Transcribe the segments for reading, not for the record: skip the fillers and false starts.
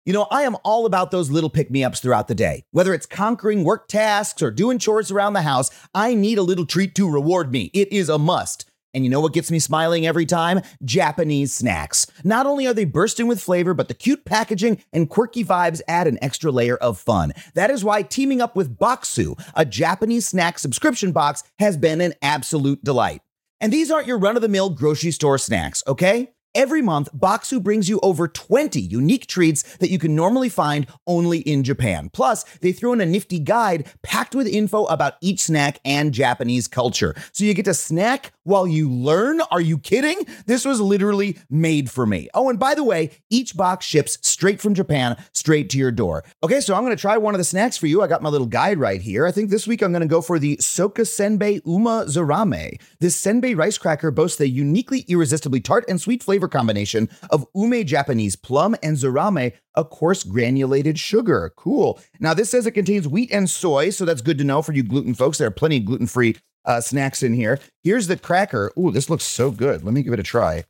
You know, I am all about those little pick-me-ups throughout the day. Whether it's conquering work tasks or doing chores around the house, I need a little treat to reward me. It is a must. And you know what gets me smiling every time? Japanese snacks. Not only are they bursting with flavor, but the cute packaging and quirky vibes add an extra layer of fun. That is why teaming up with Boxu, a Japanese snack subscription box, has been an absolute delight. And these aren't your run-of-the-mill grocery store snacks, okay? Every month, Boxu brings you over 20 unique treats that you can normally find only in Japan. Plus, they throw in a nifty guide packed with info about each snack and Japanese culture. So you get to snack while you learn? Are you kidding? This was literally made for me. Oh, and by the way, each box ships straight from Japan, straight to your door. Okay, so I'm going to try one of the snacks for you. I got my little guide right here. I think this week I'm going to go for the Soka Senbei Uma Zarame. This senbei rice cracker boasts a uniquely irresistibly tart and sweet flavor combination of ume Japanese plum and zarame, a coarse granulated sugar. Cool. Now, this says it contains wheat and soy, so that's good to know for you gluten folks. There are plenty of gluten-free snacks in here. Here's the cracker. Ooh, this looks so good. Let me give it a try.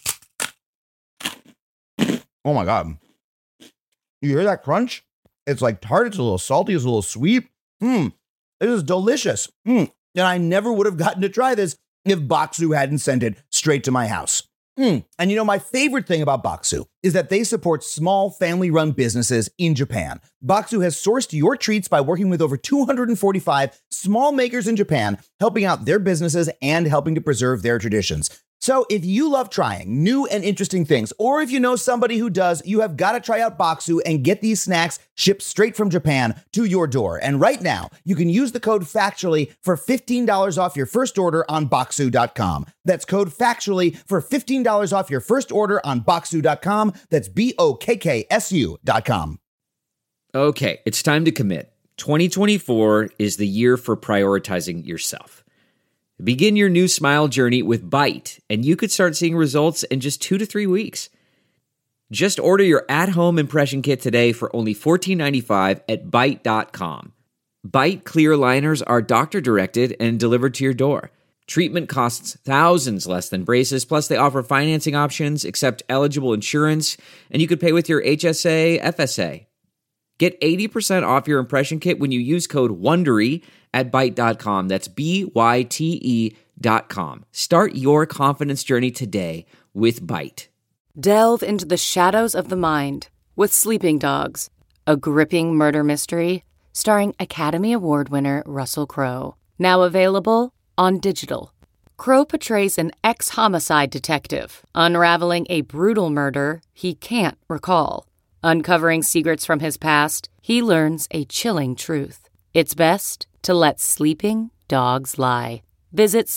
Oh my God. You hear that crunch? It's like tart. It's a little salty. It's a little sweet. This is delicious. And I never would have gotten to try this if Boxu hadn't sent it straight to my house. And you know, my favorite thing about Boxu is that they support small family-run businesses in Japan. Boxu has sourced your treats by working with over 245 small makers in Japan, helping out their businesses and helping to preserve their traditions. So if you love trying new and interesting things, or if you know somebody who does, you have got to try out Boxu and get these snacks shipped straight from Japan to your door. And right now, you can use the code FACTUALLY for $15 off your first order on Boxu.com. That's code FACTUALLY for $15 off your first order on Boxu.com. That's BOKKSU.com. Okay, it's time to commit. 2024 is the year for prioritizing yourself. Begin your new smile journey with Byte, and you could start seeing results in just 2 to 3 weeks. Just order your at-home impression kit today for only $14.95 at Byte.com. Byte clear liners are doctor-directed and delivered to your door. Treatment costs thousands less than braces, plus they offer financing options, accept eligible insurance, and you could pay with your HSA, FSA. Get 80% off your impression kit when you use code WONDERY at Byte.com. That's BYTE.com. Start your confidence journey today with Byte. Delve into the shadows of the mind with Sleeping Dogs, a gripping murder mystery starring Academy Award winner Russell Crowe. Now available on digital. Crowe portrays an ex-homicide detective unraveling a brutal murder he can't recall. Uncovering secrets from his past, he learns a chilling truth. It's best to let sleeping dogs lie. Visit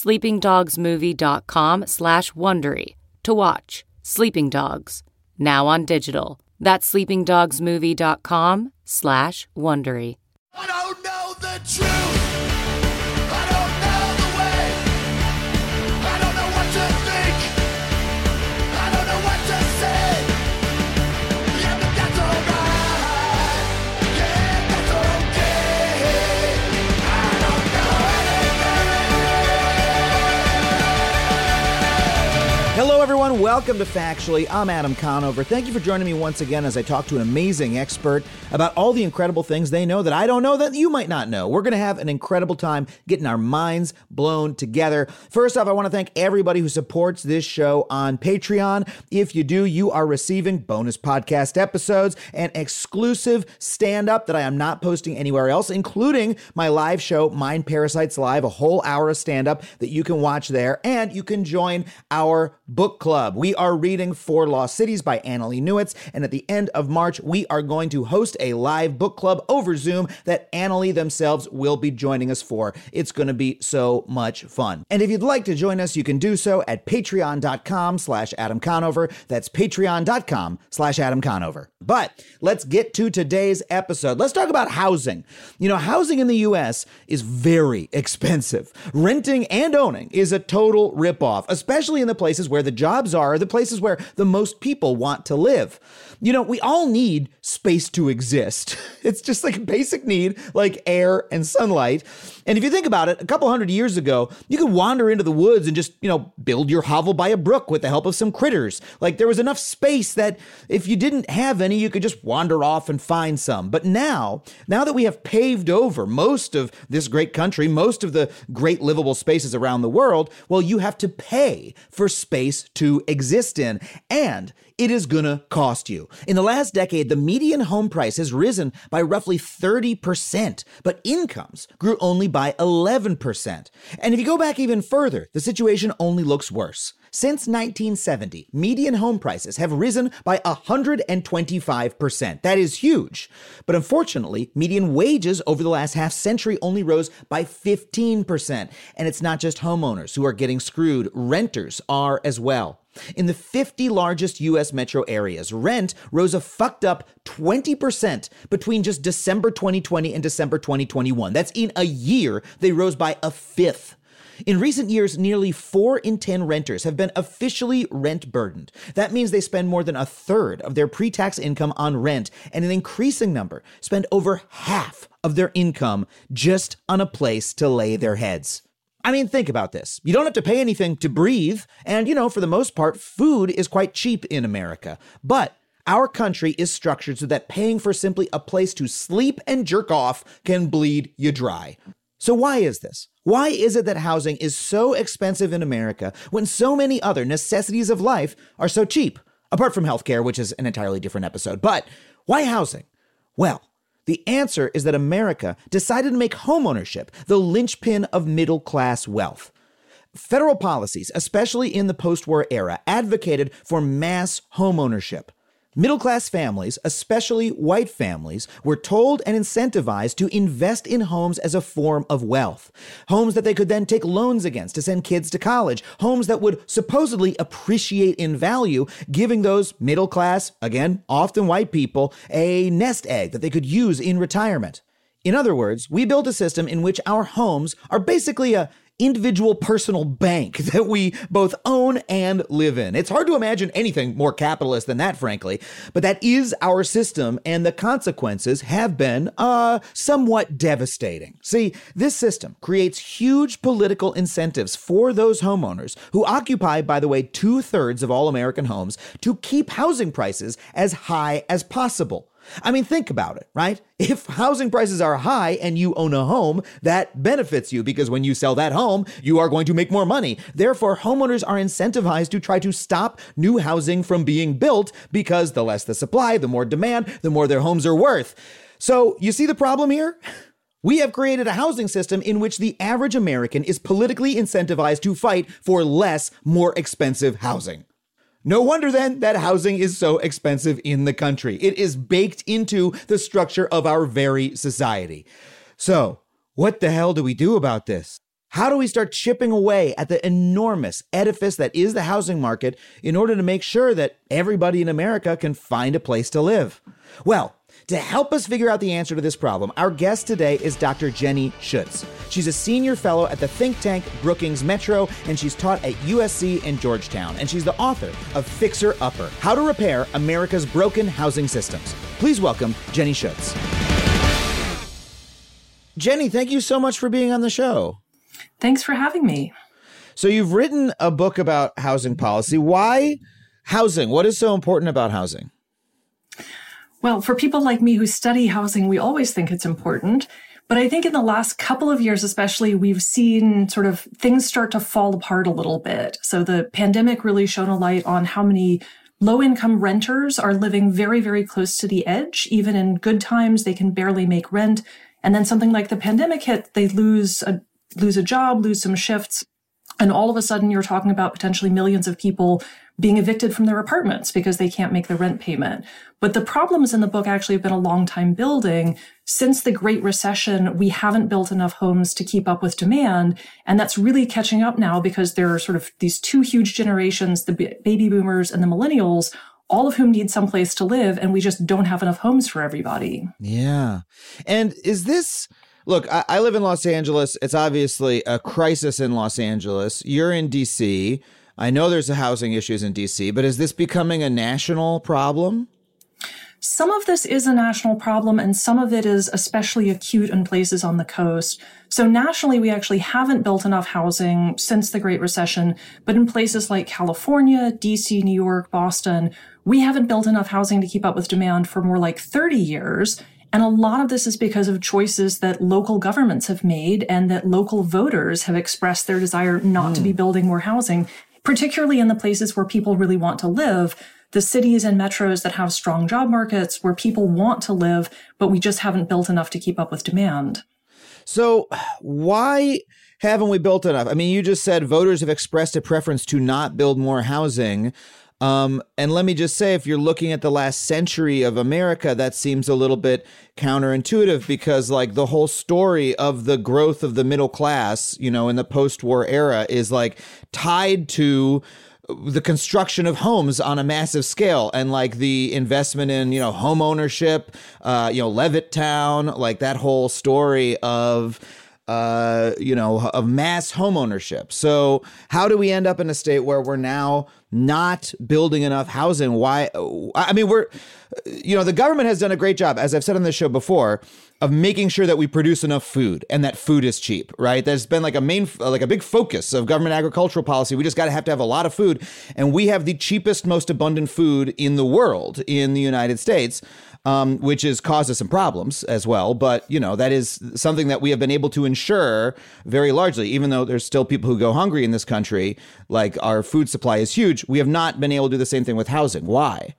sleepingdogsmovie.com/Wondery to watch Sleeping Dogs, now on digital. That's sleepingdogsmovie.com/Wondery. I don't know the truth. I don't know the way. I don't know what to think. I don't know what to say. Yeah, but that's alright. Yeah, that's okay. I don't know anything. Hello, everyone. Welcome to Factually. I'm Adam Conover. Thank you for joining me once again as I talk to an amazing expert about all the incredible things they know that I don't know that you might not know. We're going to have an incredible time getting our minds blown together. First off, I want to thank everybody who supports this show on Patreon. If you do, you are receiving bonus podcast episodes and exclusive stand-up that I am not posting anywhere else, including my live show, Mind Parasites Live, a whole hour of stand-up that you can watch there, and you can join our book club. We are reading Four Lost Cities by Annalee Newitz, and at the end of March, we are going to host a live book club over Zoom that Annalee themselves will be joining us for. It's going to be so much fun. And if you'd like to join us, you can do so at patreon.com/Adam Conover. That's patreon.com/Adam Conover. But let's get to today's episode. Let's talk about housing. You know, housing in the U.S. is very expensive. Renting and owning is a total ripoff, especially in the places where the jobs are, the places where the most people want to live. You know, we all need space to exist. It's just like a basic need, like air and sunlight. And if you think about it, a couple hundred years ago, you could wander into the woods and just, build your hovel by a brook with the help of some critters. Like there was enough space that if you didn't have any many, you could just wander off and find some. But now that we have paved over most of this great country, most of the great livable spaces around the world, well, you have to pay for space to exist in, and it is gonna cost you. In the last decade, the median home price has risen by roughly 30%, but incomes grew only by 11%. And if you go back even further, the situation only looks worse. Since 1970, median home prices have risen by 125%. That is huge. But unfortunately, median wages over the last half century only rose by 15%. And it's not just homeowners who are getting screwed, renters are as well. In the 50 largest U.S. metro areas, rent rose a fucked up 20% between just December 2020 and December 2021. That's in a year, they rose by a fifth. In recent years, nearly 4 in 10 renters have been officially rent burdened. That means they spend more than a third of their pre-tax income on rent, and an increasing number spend over half of their income just on a place to lay their heads. I mean, think about this. You don't have to pay anything to breathe, and, for the most part, food is quite cheap in America. But our country is structured so that paying for simply a place to sleep and jerk off can bleed you dry. So why is this? Why is it that housing is so expensive in America when so many other necessities of life are so cheap? Apart from healthcare, which is an entirely different episode. But why housing? Well, the answer is that America decided to make homeownership the linchpin of middle-class wealth. Federal policies, especially in the post-war era, advocated for mass homeownership. Middle-class families, especially white families, were told and incentivized to invest in homes as a form of wealth. Homes that they could then take loans against to send kids to college. Homes that would supposedly appreciate in value, giving those middle-class, again, often white people, a nest egg that they could use in retirement. In other words, we built a system in which our homes are basically a individual personal bank that we both own and live in. It's hard to imagine anything more capitalist than that, frankly, but that is our system, and the consequences have been somewhat devastating. See, this system creates huge political incentives for those homeowners who occupy, by the way, 2/3 of all American homes to keep housing prices as high as possible. I mean, think about it, right? If housing prices are high and you own a home, that benefits you because when you sell that home, you are going to make more money. Therefore, homeowners are incentivized to try to stop new housing from being built because the less the supply, the more demand, the more their homes are worth. So you see the problem here? We have created a housing system in which the average American is politically incentivized to fight for less, more expensive housing. No wonder then that housing is so expensive in the country. It is baked into the structure of our very society. So, what the hell do we do about this? How do we start chipping away at the enormous edifice that is the housing market in order to make sure that everybody in America can find a place to live? Well, to help us figure out the answer to this problem, our guest today is Dr. Jenny Schuetz. She's a senior fellow at the think tank Brookings Metro, and she's taught at USC and Georgetown. And she's the author of Fixer Upper, How to Repair America's Broken Housing Systems. Please welcome Jenny Schuetz. Jenny, thank you so much for being on the show. Thanks for having me. So you've written a book about housing policy. Why housing? What is so important about housing? Well, for people like me who study housing, we always think it's important. But I think in the last couple of years, especially, we've seen sort of things start to fall apart a little bit. So the pandemic really shone a light on how many low-income renters are living very, very close to the edge. Even in good times, they can barely make rent. And then something like the pandemic hit, they lose a job, lose some shifts. And all of a sudden, you're talking about potentially millions of people being evicted from their apartments because they can't make the rent payment. But the problems in the book actually have been a long time building. Since the Great Recession, we haven't built enough homes to keep up with demand. And that's really catching up now because there are sort of these two huge generations, the baby boomers and the millennials, all of whom need someplace to live. And we just don't have enough homes for everybody. Yeah. And is this... Look, I live in Los Angeles. It's obviously a crisis in Los Angeles. You're in D.C. I know there's housing issues in D.C., but is this becoming a national problem? Some of this is a national problem, and some of it is especially acute in places on the coast. So nationally, we actually haven't built enough housing since the Great Recession, but in places like California, DC, New York, Boston, we haven't built enough housing to keep up with demand for more like 30 years. And a lot of this is because of choices that local governments have made and that local voters have expressed their desire not to be building more housing, particularly in the places where people really want to live. The cities and metros that have strong job markets where people want to live, but we just haven't built enough to keep up with demand. So why haven't we built enough? I mean, you just said voters have expressed a preference to not build more housing. And let me just say, if you're looking at the last century of America, that seems a little bit counterintuitive because like the whole story of the growth of the middle class, you know, in the post-war era is like tied to the construction of homes on a massive scale and like the investment in, you know, home ownership, Levittown, like that whole story of, of mass home ownership. So how do we end up in a state where we're now not building enough housing? Why? I mean, the government has done a great job, as I've said on this show before, of making sure that we produce enough food and that food is cheap, right? There's been like a big focus of government agricultural policy. We just got to have a lot of food. And we have the cheapest, most abundant food in the world in the United States, which has caused us some problems as well. But, you know, that is something that we have been able to ensure very largely, even though there's still people who go hungry in this country, like our food supply is huge. We have not been able to do the same thing with housing. Why?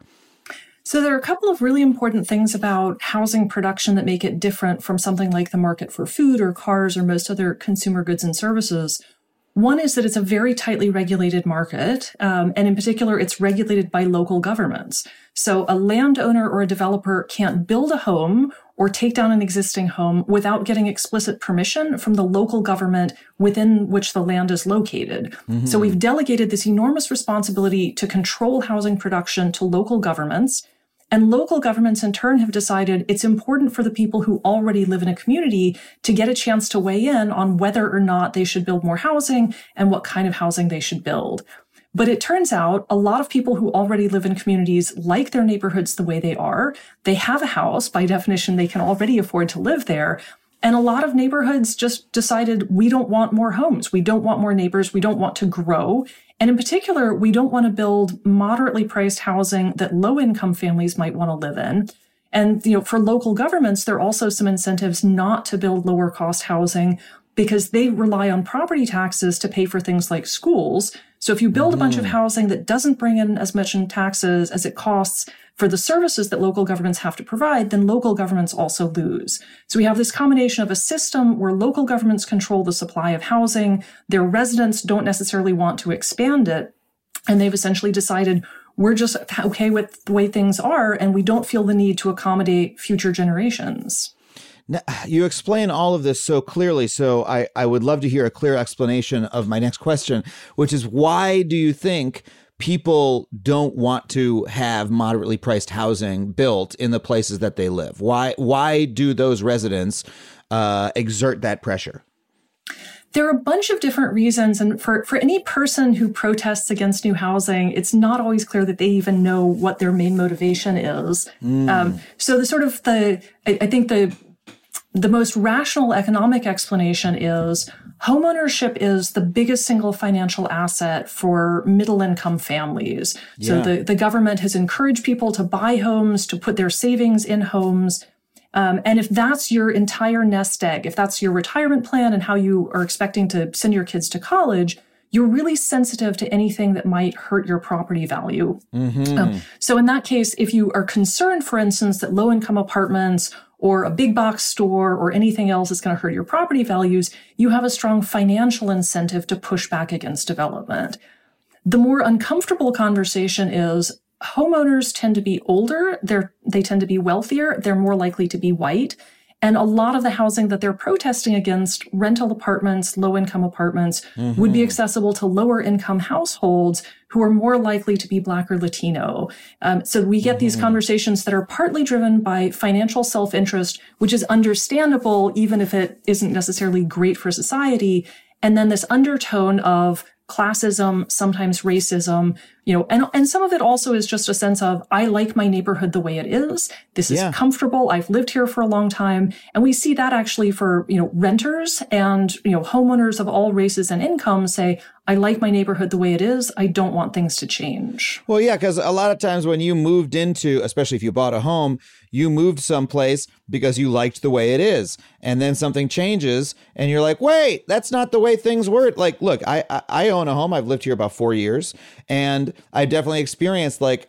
So there are a couple of really important things about housing production that make it different from something like the market for food or cars or most other consumer goods and services. One is that it's a very tightly regulated market, and in particular, it's regulated by local governments. So a landowner or a developer can't build a home or take down an existing home without getting explicit permission from the local government within which the land is located. Mm-hmm. So we've delegated this enormous responsibility to control housing production to local governments. And local governments in turn have decided it's important for the people who already live in a community to get a chance to weigh in on whether or not they should build more housing and what kind of housing they should build. But it turns out a lot of people who already live in communities like their neighborhoods the way they are. They have a house. By definition, they can already afford to live there. And a lot of neighborhoods just decided we don't want more homes. We don't want more neighbors. We don't want to grow. And in particular, we don't want to build moderately priced housing that low-income families might want to live in. And, you know, for local governments, there are also some incentives not to build lower cost housing because they rely on property taxes to pay for things like schools. So if you build a bunch of housing that doesn't bring in as much in taxes as it costs for the services that local governments have to provide, then local governments also lose. So we have this combination of a system where local governments control the supply of housing, their residents don't necessarily want to expand it, and they've essentially decided we're just okay with the way things are, and we don't feel the need to accommodate future generations. Now, you explain all of this so clearly, so I would love to hear a clear explanation of my next question, which is why do you think people don't want to have moderately priced housing built in the places that they live? Why do those residents exert that pressure? There are a bunch of different reasons. And for any person who protests against new housing, it's not always clear that they even know what their main motivation is. So I think the most rational economic explanation is homeownership is the biggest single financial asset for middle-income families. So the government has encouraged people to buy homes, to put their savings in homes. And if that's your entire nest egg, if that's your retirement plan and how you are expecting to send your kids to college, you're really sensitive to anything that might hurt your property value. So in that case, if you are concerned, for instance, that low-income apartments or a big box store or anything else is going to hurt your property values, you have a strong financial incentive to push back against development. The more uncomfortable conversation is homeowners tend to be older, they tend to be wealthier, they're more likely to be white. And a lot of the housing that they're protesting against, rental apartments, low-income apartments, would be accessible to lower-income households who are more likely to be Black or Latino. So we get these conversations that are partly driven by financial self-interest, which is understandable, even if it isn't necessarily great for society. And then this undertone of classism, sometimes racism, And some of it also is just a sense of, I like my neighborhood the way it is. This is comfortable. I've lived here for a long time. And we see that actually for, renters and, homeowners of all races and incomes say, I like my neighborhood the way it is. I don't want things to change. Well, yeah, because a lot of times when you moved into, especially if you bought a home, you moved someplace because you liked the way it is. And then something changes and you're like, wait, that's not the way things were. Like, look, I own a home. I've lived here about 4 years. And I definitely experienced there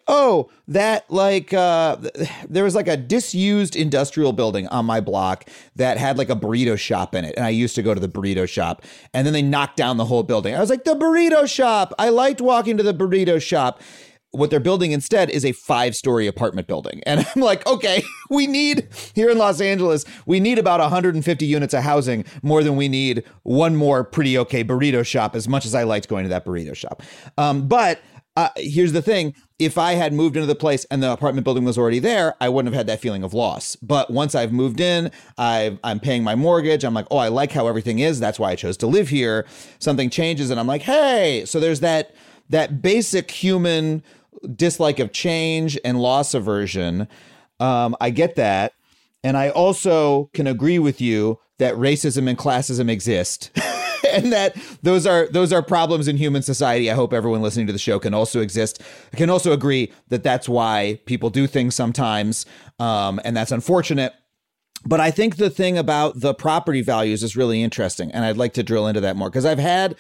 was like a disused industrial building on my block that had like a burrito shop in it. And I used to go to the burrito shop. And then they knocked down the whole building. I was like, the burrito shop. I liked walking to the burrito shop. What they're building instead is a 5-story apartment building. And I'm like, okay, here in Los Angeles, we need about 150 units of housing more than we need one more pretty okay burrito shop, as much as I liked going to that burrito shop. But here's the thing. If I had moved into the place and the apartment building was already there, I wouldn't have had that feeling of loss. But once I've moved in, I'm paying my mortgage. I'm like, oh, I like how everything is. That's why I chose to live here. Something changes and I'm like, hey, so there's that basic human dislike of change and loss aversion. I get that. And I also can agree with you that racism and classism exist. And that those are problems in human society. I hope everyone listening to the show can also agree that that's why people do things sometimes. And that's unfortunate. But I think the thing about the property values is really interesting. And I'd like to drill into that more because I've had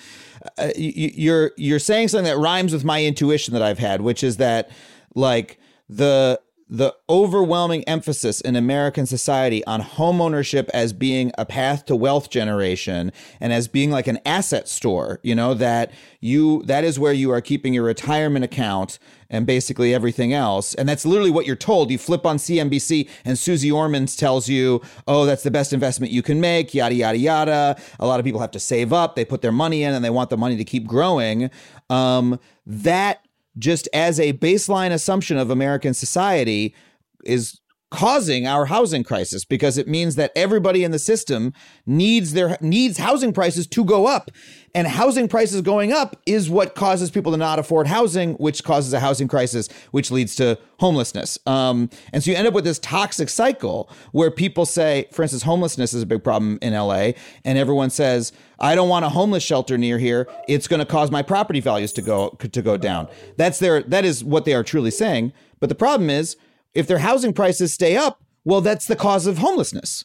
you're saying something that rhymes with my intuition that I've had, which is that like the overwhelming emphasis in American society on homeownership as being a path to wealth generation and as being like an asset store, that is where you are keeping your retirement account and basically everything else. And that's literally what you're told. You flip on CNBC and Susie Orman tells you, oh, that's the best investment you can make, yada, yada, yada. A lot of people have to save up. They put their money in and they want the money to keep growing. That just as a baseline assumption of American society is causing our housing crisis because it means that everybody in the system needs housing prices to go up. And housing prices going up is what causes people to not afford housing, which causes a housing crisis, which leads to homelessness. And so you end up with this toxic cycle where people say, for instance, homelessness is a big problem in LA. And everyone says, I don't want a homeless shelter near here. It's going to cause my property values to go down. That is what they are truly saying. But the problem is, if their housing prices stay up, well, that's the cause of homelessness.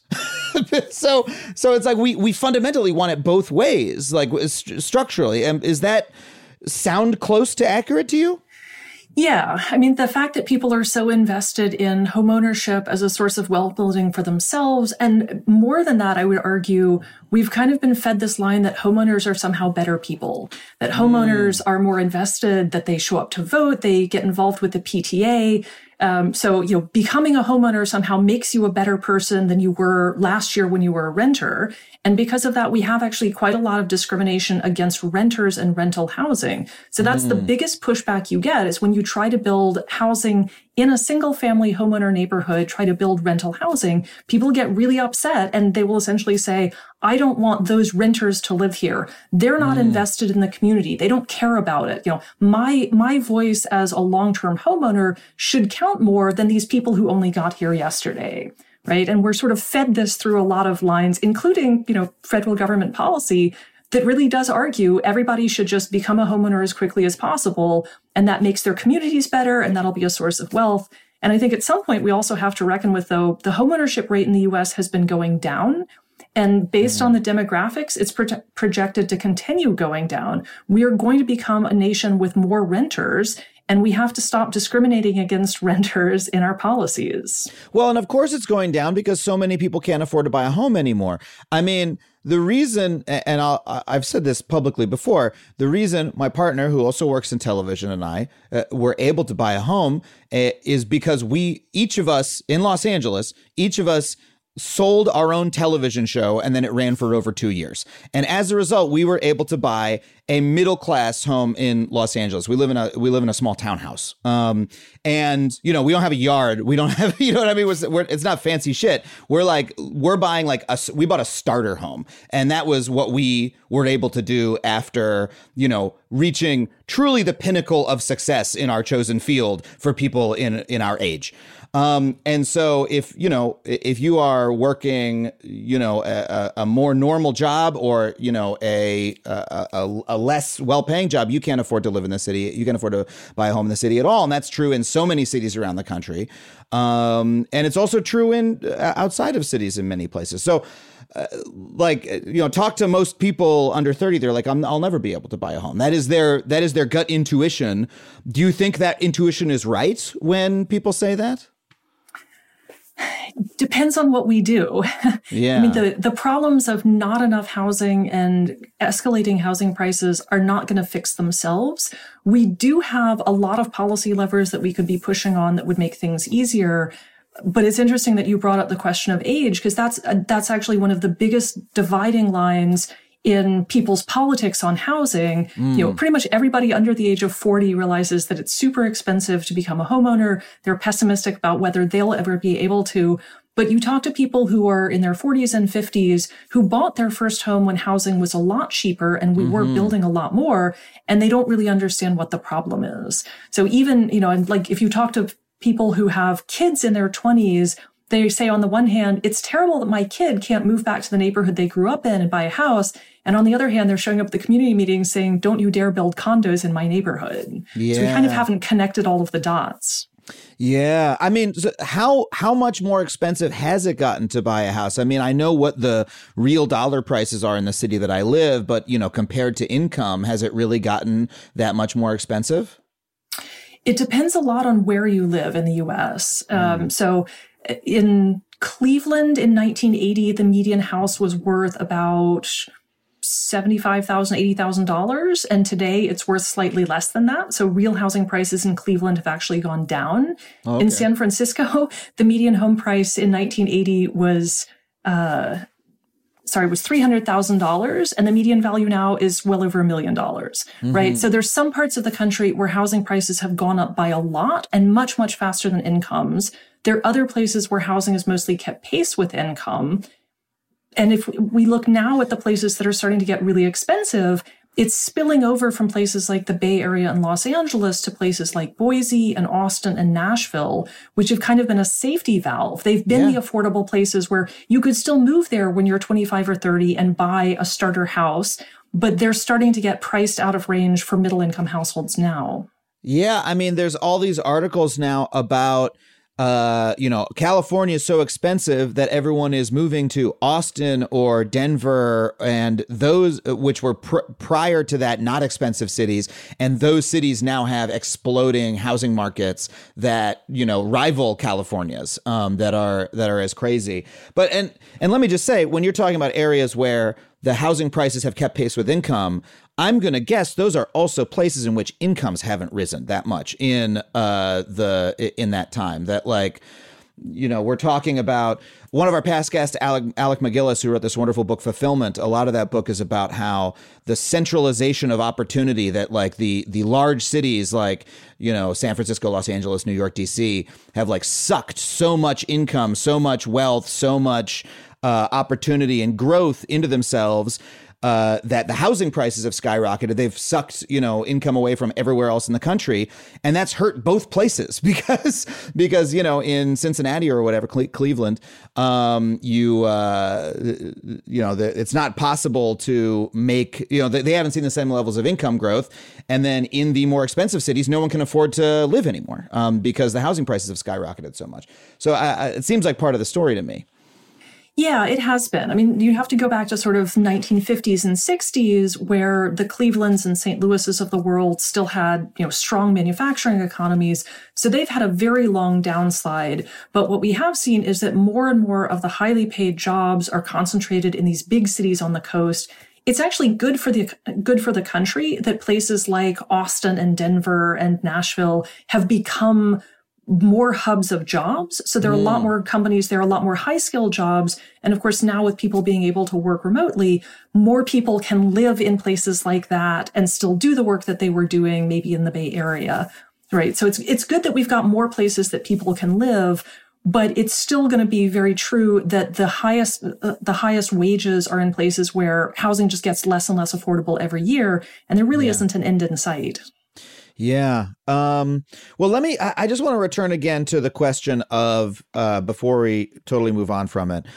So it's like we fundamentally want it both ways, like structurally. And is that sound close to accurate to you? Yeah. I mean, the fact that people are so invested in homeownership as a source of wealth building for themselves, and more than that, I would argue, we've kind of been fed this line that homeowners are somehow better people, that homeowners are more invested, that they show up to vote, they get involved with the PTA. So, becoming a homeowner somehow makes you a better person than you were last year when you were a renter. And because of that, we have actually quite a lot of discrimination against renters and rental housing. So that's the biggest pushback you get is when you try to build housing in a single family homeowner neighborhood, try to build rental housing, people get really upset and they will essentially say, I don't want those renters to live here. They're not invested in the community. They don't care about it. My voice as a long-term homeowner should count more than these people who only got here yesterday. Right. And we're sort of fed this through a lot of lines, including, federal government policy that really does argue everybody should just become a homeowner as quickly as possible. And that makes their communities better. And that'll be a source of wealth. And I think at some point we also have to reckon with, though, the homeownership rate in the U.S. has been going down. And based on the demographics, it's projected to continue going down. We are going to become a nation with more renters, and we have to stop discriminating against renters in our policies. Well, and of course it's going down because so many people can't afford to buy a home anymore. I mean, the reason, and I've said this publicly before, the reason my partner, who also works in television, and I were able to buy a home is because each of us in Los Angeles, each of us sold our own television show, and then it ran for over 2 years. And as a result, we were able to buy a middle-class home in Los Angeles. We live in a small townhouse. And, you know, we don't have a yard. We don't have, you know what I mean? It's not fancy shit. We bought a starter home. And that was what we were able to do after, you know, reaching truly the pinnacle of success in our chosen field for people in our age. And so if you are working, you know, a more normal job, or, you know, a less well-paying job, you can't afford to live in the city. You can't afford to buy a home in the city at all. And that's true in so many cities around the country. And it's also true in outside of cities in many places. So, talk to most people under 30. They're like, I'll never be able to buy a home. That is their gut intuition. Do you think that intuition is right when people say that? Depends on what we do. Yeah. I mean, the problems of not enough housing and escalating housing prices are not going to fix themselves. We do have a lot of policy levers that we could be pushing on that would make things easier. But it's interesting that you brought up the question of age, because that's actually one of the biggest dividing lines in people's politics on housing. You know, pretty much everybody under the age of 40 realizes that it's super expensive to become a homeowner. They're pessimistic about whether they'll ever be able to. But you talk to people who are in their 40s and 50s who bought their first home when housing was a lot cheaper and we were building a lot more, and they don't really understand what the problem is. So even, you know, and like if you talk to people who have kids in their 20s, they say on the one hand, it's terrible that my kid can't move back to the neighborhood they grew up in and buy a house. And on the other hand, they're showing up at the community meetings saying, don't you dare build condos in my neighborhood. Yeah. So we kind of haven't connected all of the dots. Yeah. I mean, so how much more expensive has it gotten to buy a house? I mean, I know what the real dollar prices are in the city that I live, but, you know, compared to income, has it really gotten that much more expensive? It depends a lot on where you live in the U.S. So in Cleveland in 1980, the median house was worth about $75,000, $80,000. And today it's worth slightly less than that. So real housing prices in Cleveland have actually gone down. Okay. In San Francisco, the median home price in 1980 was $300,000. And the median value now is well over $1 million, right? So there's some parts of the country where housing prices have gone up by a lot and much, much faster than incomes. There are other places where housing has mostly kept pace with income. And if we look now at the places that are starting to get really expensive, it's spilling over from places like the Bay Area and Los Angeles to places like Boise and Austin and Nashville, which have kind of been a safety valve. They've been the affordable places where you could still move there when you're 25 or 30 and buy a starter house, but they're starting to get priced out of range for middle income households now. Yeah. I mean, there's all these articles now about California is so expensive that everyone is moving to Austin or Denver, and those which were prior to that not expensive cities. And those cities now have exploding housing markets that, you know, rival California's that are as crazy. But and let me just say, when you're talking about areas where the housing prices have kept pace with income, I'm going to guess those are also places in which incomes haven't risen that much in that time. That, like, you know, we're talking about one of our past guests, Alec McGillis, who wrote this wonderful book, Fulfillment. A lot of that book is about how the centralization of opportunity, that like the large cities like, you know, San Francisco, Los Angeles, New York, DC have like sucked so much income, so much wealth, so much opportunity and growth into themselves, that the housing prices have skyrocketed. They've sucked, you know, income away from everywhere else in the country. And that's hurt both places because, you know, in Cincinnati or whatever, Cleveland, it's not possible to make, you know, they haven't seen the same levels of income growth. And then in the more expensive cities, no one can afford to live anymore because the housing prices have skyrocketed so much. So it seems like part of the story to me. Yeah, it has been. I mean, you have to go back to sort of 1950s and 60s, where the Clevelands and St. Louis's of the world still had, you know, strong manufacturing economies. So they've had a very long downslide. But what we have seen is that more and more of the highly paid jobs are concentrated in these big cities on the coast. It's actually good for the country that places like Austin and Denver and Nashville have become more hubs of jobs. So there are a lot more companies, there are a lot more high-skilled jobs. And of course, now with people being able to work remotely, more people can live in places like that and still do the work that they were doing maybe in the Bay Area, right? So it's good that we've got more places that people can live, but it's still going to be very true that the highest wages are in places where housing just gets less and less affordable every year, and there really isn't an end in sight. Yeah. Well, I just want to return again to the question of, before we totally move on from it,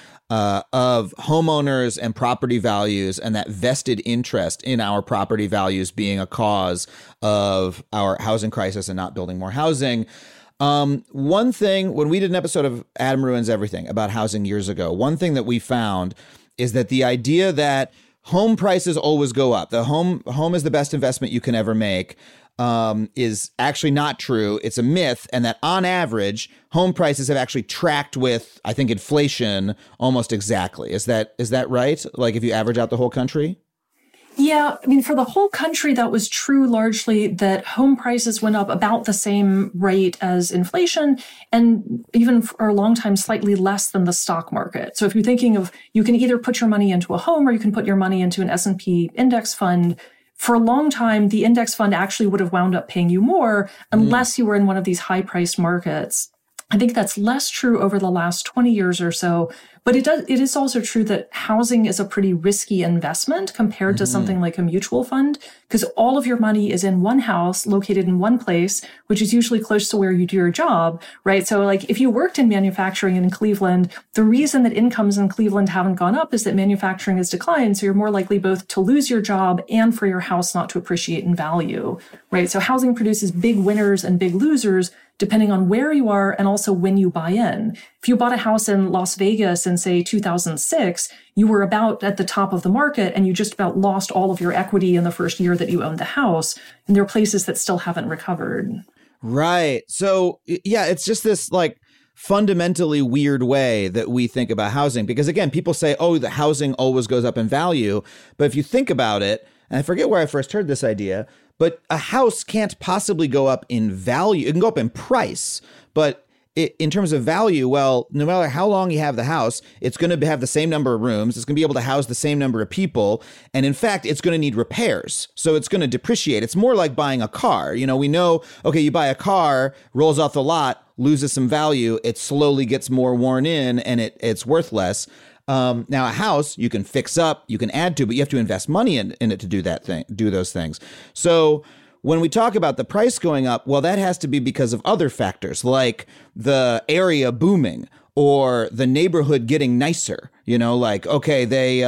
of homeowners and property values and that vested interest in our property values being a cause of our housing crisis and not building more housing. One thing, when we did an episode of Adam Ruins Everything about housing years ago, one thing that we found is that the idea that home prices always go up, the home is the best investment you can ever make, is actually not true. It's a myth. And that on average, home prices have actually tracked with, I think, inflation almost exactly. Is that right? Like if you average out the whole country? Yeah, I mean, for the whole country, that was true largely, that home prices went up about the same rate as inflation, and even for a long time, slightly less than the stock market. So if you're thinking of, you can either put your money into a home or you can put your money into an S&P index fund. For a long time, the index fund actually would have wound up paying you more unless you were in one of these high-priced markets. I think that's less true over the last 20 years or so, but it is also true that housing is a pretty risky investment compared to something like a mutual fund, because all of your money is in one house located in one place, which is usually close to where you do your job, right? So like if you worked in manufacturing in Cleveland, the reason that incomes in Cleveland haven't gone up is that manufacturing has declined. So you're more likely both to lose your job and for your house not to appreciate in value, right? So housing produces big winners and big losers depending on where you are and also when you buy in. If you bought a house in Las Vegas in, say, 2006, you were about at the top of the market and you just about lost all of your equity in the first year that you owned the house. And there are places that still haven't recovered. Right. So, yeah, it's just this like fundamentally weird way that we think about housing. Because again, people say, oh, the housing always goes up in value. But if you think about it, and I forget where I first heard this idea, but a house can't possibly go up in value. It can go up in price, but in terms of value, well, no matter how long you have the house, it's going to have the same number of rooms. It's going to be able to house the same number of people. And in fact, it's going to need repairs. So it's going to depreciate. It's more like buying a car. You know, we know, okay, you buy a car, rolls off the lot, loses some value. It slowly gets more worn in and it's worth less. Now a house you can fix up, you can add to, but you have to invest money in it to do those things. So when we talk about the price going up, well, that has to be because of other factors like the area booming or the neighborhood getting nicer. You know, like, okay,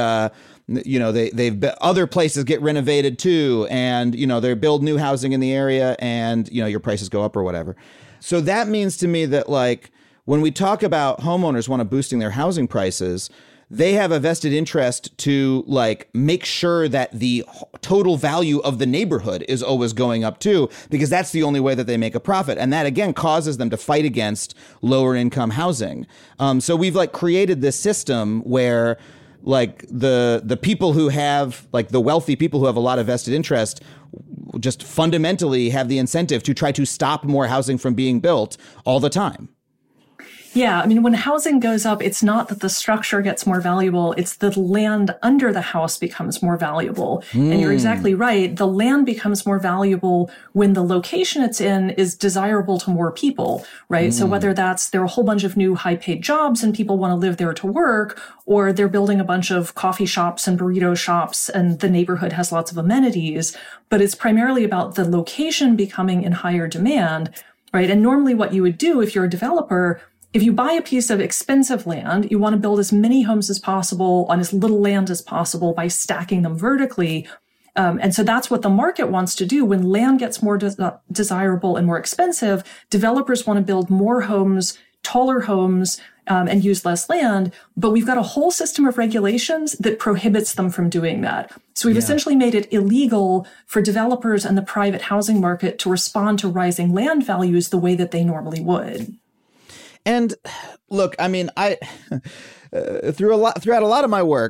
they've other places get renovated too. And, you know, they build new housing in the area and, you know, your prices go up or whatever. So that means to me that like when we talk about homeowners want to boosting their housing prices, they have a vested interest to like make sure that the total value of the neighborhood is always going up too, because that's the only way that they make a profit. And that again causes them to fight against lower income housing. So we've like created this system where like the people who have like the wealthy people who have a lot of vested interest just fundamentally have the incentive to try to stop more housing from being built all the time. Yeah, I mean, when housing goes up, it's not that the structure gets more valuable, it's the land under the house becomes more valuable. And you're exactly right. The land becomes more valuable when the location it's in is desirable to more people, right? So whether there are a whole bunch of new high-paid jobs and people want to live there to work, or they're building a bunch of coffee shops and burrito shops and the neighborhood has lots of amenities, but it's primarily about the location becoming in higher demand, right? And normally what you would do if you're a developer, if you buy a piece of expensive land, you want to build as many homes as possible on as little land as possible by stacking them vertically. And so that's what the market wants to do. When land gets more desirable and more expensive, developers want to build more homes, taller homes, and use less land. But we've got a whole system of regulations that prohibits them from doing that. So we've essentially made it illegal for developers and the private housing market to respond to rising land values the way that they normally would. And look, I mean, throughout a lot of my work,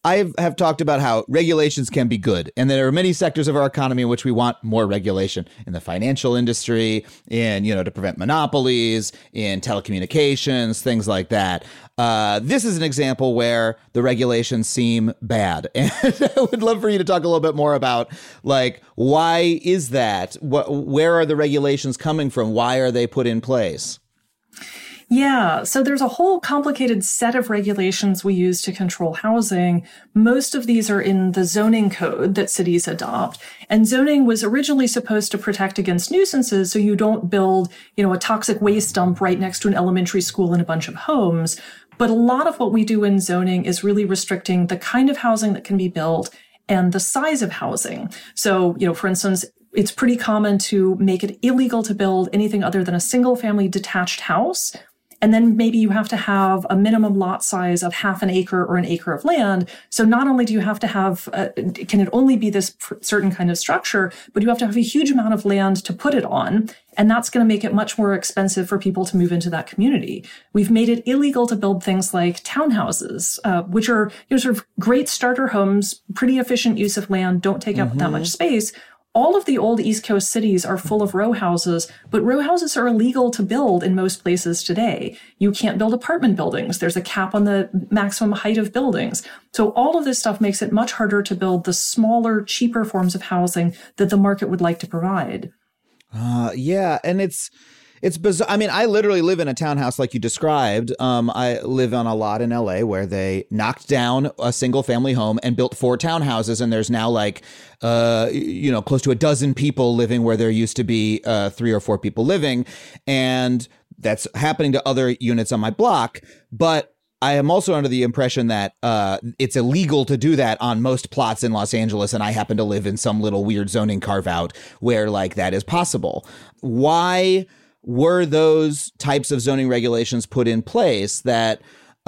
I have talked about how regulations can be good, and there are many sectors of our economy in which we want more regulation. In the financial industry, to prevent monopolies, in telecommunications, things like that. This is an example where the regulations seem bad, and I would love for you to talk a little bit more about, like, why is that? Where are the regulations coming from? Why are they put in place? Yeah, so there's a whole complicated set of regulations we use to control housing. Most of these are in the zoning code that cities adopt. And zoning was originally supposed to protect against nuisances, so you don't build, a toxic waste dump right next to an elementary school and a bunch of homes. But a lot of what we do in zoning is really restricting the kind of housing that can be built and the size of housing. So, for instance, it's pretty common to make it illegal to build anything other than a single family detached house. And then maybe you have to have a minimum lot size of half an acre or an acre of land. So not only do you have to have, can it only be this certain kind of structure, but you have to have a huge amount of land to put it on. And that's going to make it much more expensive for people to move into that community. We've made it illegal to build things like townhouses, which are sort of great starter homes, pretty efficient use of land, don't take up that much space. All of the old East Coast cities are full of row houses, but row houses are illegal to build in most places today. You can't build apartment buildings. There's a cap on the maximum height of buildings. So all of this stuff makes it much harder to build the smaller, cheaper forms of housing that the market would like to provide. Yeah, and it's bizarre. I mean, I literally live in a townhouse like you described. I live on a lot in LA where they knocked down a single family home and built 4 townhouses. And there's now close to a dozen people living where there used to be 3 or 4 people living. And that's happening to other units on my block. But I am also under the impression that it's illegal to do that on most plots in Los Angeles, and I happen to live in some little weird zoning carve-out where, that is possible. Why were those types of zoning regulations put in place that,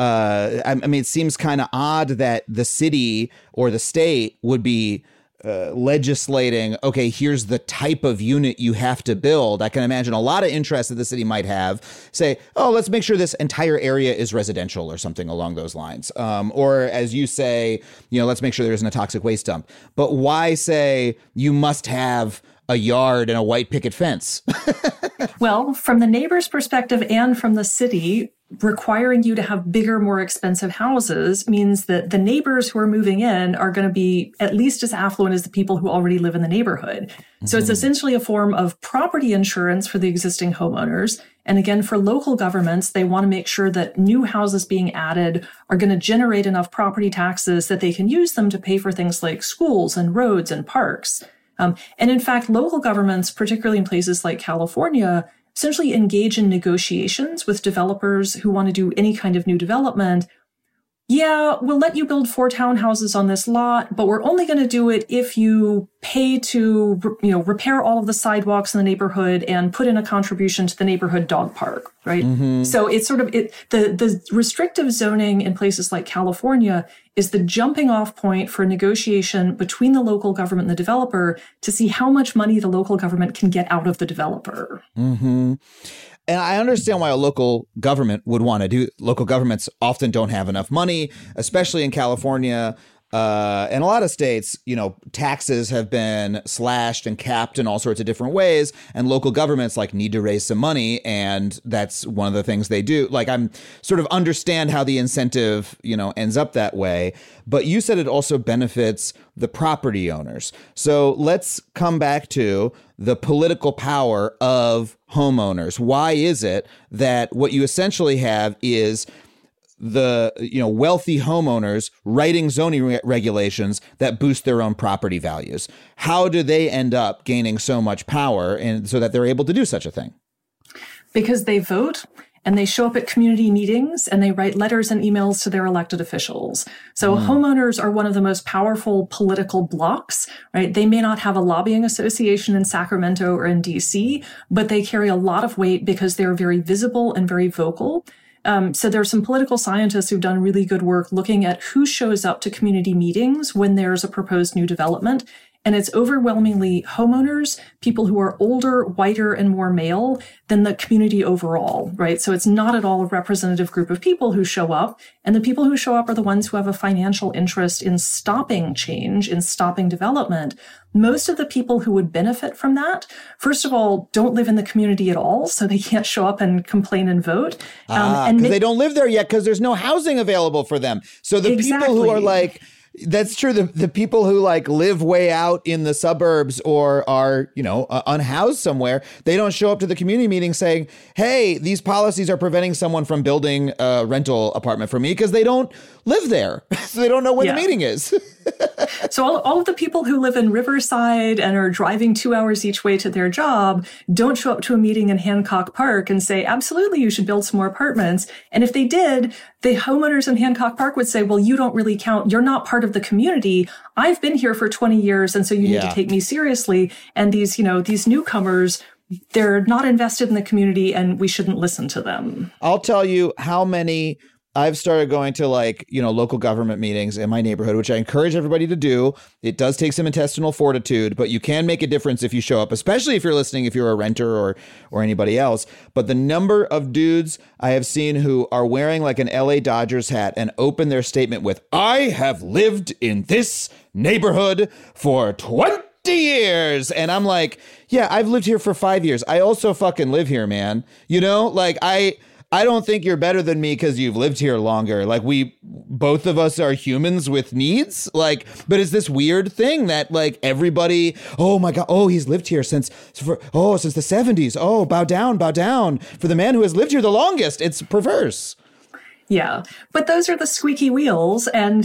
it seems kind of odd that the city or the state would be legislating, okay, here's the type of unit you have to build. I can imagine a lot of interest that the city might have, say, oh, let's make sure this entire area is residential or something along those lines. Or as you say, let's make sure there isn't a toxic waste dump. But why say you must have a yard and a white picket fence? Well, from the neighbor's perspective and from the city, requiring you to have bigger, more expensive houses means that the neighbors who are moving in are going to be at least as affluent as the people who already live in the neighborhood. So it's essentially a form of property insurance for the existing homeowners. And again, for local governments, they want to make sure that new houses being added are going to generate enough property taxes that they can use them to pay for things like schools and roads and parks. And in fact, local governments, particularly in places like California, essentially engage in negotiations with developers who want to do any kind of new development. Yeah, we'll let you build 4 townhouses on this lot, but we're only going to do it if you pay to, repair all of the sidewalks in the neighborhood and put in a contribution to the neighborhood dog park, right? So it's sort of the restrictive zoning in places like California is the jumping off point for negotiation between the local government and the developer to see how much money the local government can get out of the developer. And I understand why a local government would want to do. Local governments often don't have enough money, especially in California. And a lot of states, taxes have been slashed and capped in all sorts of different ways. And local governments need to raise some money. And that's one of the things they do. I'm sort of understand how the incentive, ends up that way. But you said it also benefits the property owners. So let's come back to the political power of homeowners. Why is it that what you essentially have is the wealthy homeowners writing zoning regulations that boost their own property values? How do they end up gaining so much power and so that they're able to do such a thing? Because they vote and they show up at community meetings and they write letters and emails to their elected officials. So homeowners are one of the most powerful political blocs, right? They may not have a lobbying association in Sacramento or in DC, but they carry a lot of weight because they're very visible and very vocal. So there are some political scientists who've done really good work looking at who shows up to community meetings when there's a proposed new development. and it's overwhelmingly homeowners, people who are older, whiter, and more male than the community overall, right? So it's not at all a representative group of people who show up. And the people who show up are the ones who have a financial interest in stopping change, in stopping development. Most of the people who would benefit from that, first of all, don't live in the community at all, so they can't show up and complain and vote. Because they don't live there yet because there's no housing available for them. So the people who are like, that's true. The people who like live way out in the suburbs or are, unhoused somewhere, they don't show up to the community meeting saying, hey, these policies are preventing someone from building a rental apartment for me because they don't live there. So they don't know when the meeting is. So all of the people who live in Riverside and are driving 2 hours each way to their job don't show up to a meeting in Hancock Park and say, absolutely, you should build some more apartments. And if they did, the homeowners in Hancock Park would say, well, you don't really count. You're not part of the community. I've been here for 20 years. And so you need to take me seriously. And these newcomers, they're not invested in the community and we shouldn't listen to them. I'll tell you how many I've started going to local government meetings in my neighborhood, which I encourage everybody to do. It does take some intestinal fortitude, but you can make a difference if you show up, especially if you're listening, if you're a renter or anybody else. But the number of dudes I have seen who are wearing like an LA Dodgers hat and open their statement with, I have lived in this neighborhood for 20 years. And I'm like, yeah, I've lived here for 5 years. I also fucking live here, man. I don't think you're better than me because you've lived here longer. Like both of us are humans with needs. But it's this weird thing that like everybody, oh my God, oh, he's lived here since the 70s. Oh, bow down for the man who has lived here the longest. It's perverse. Yeah. But those are the squeaky wheels. And,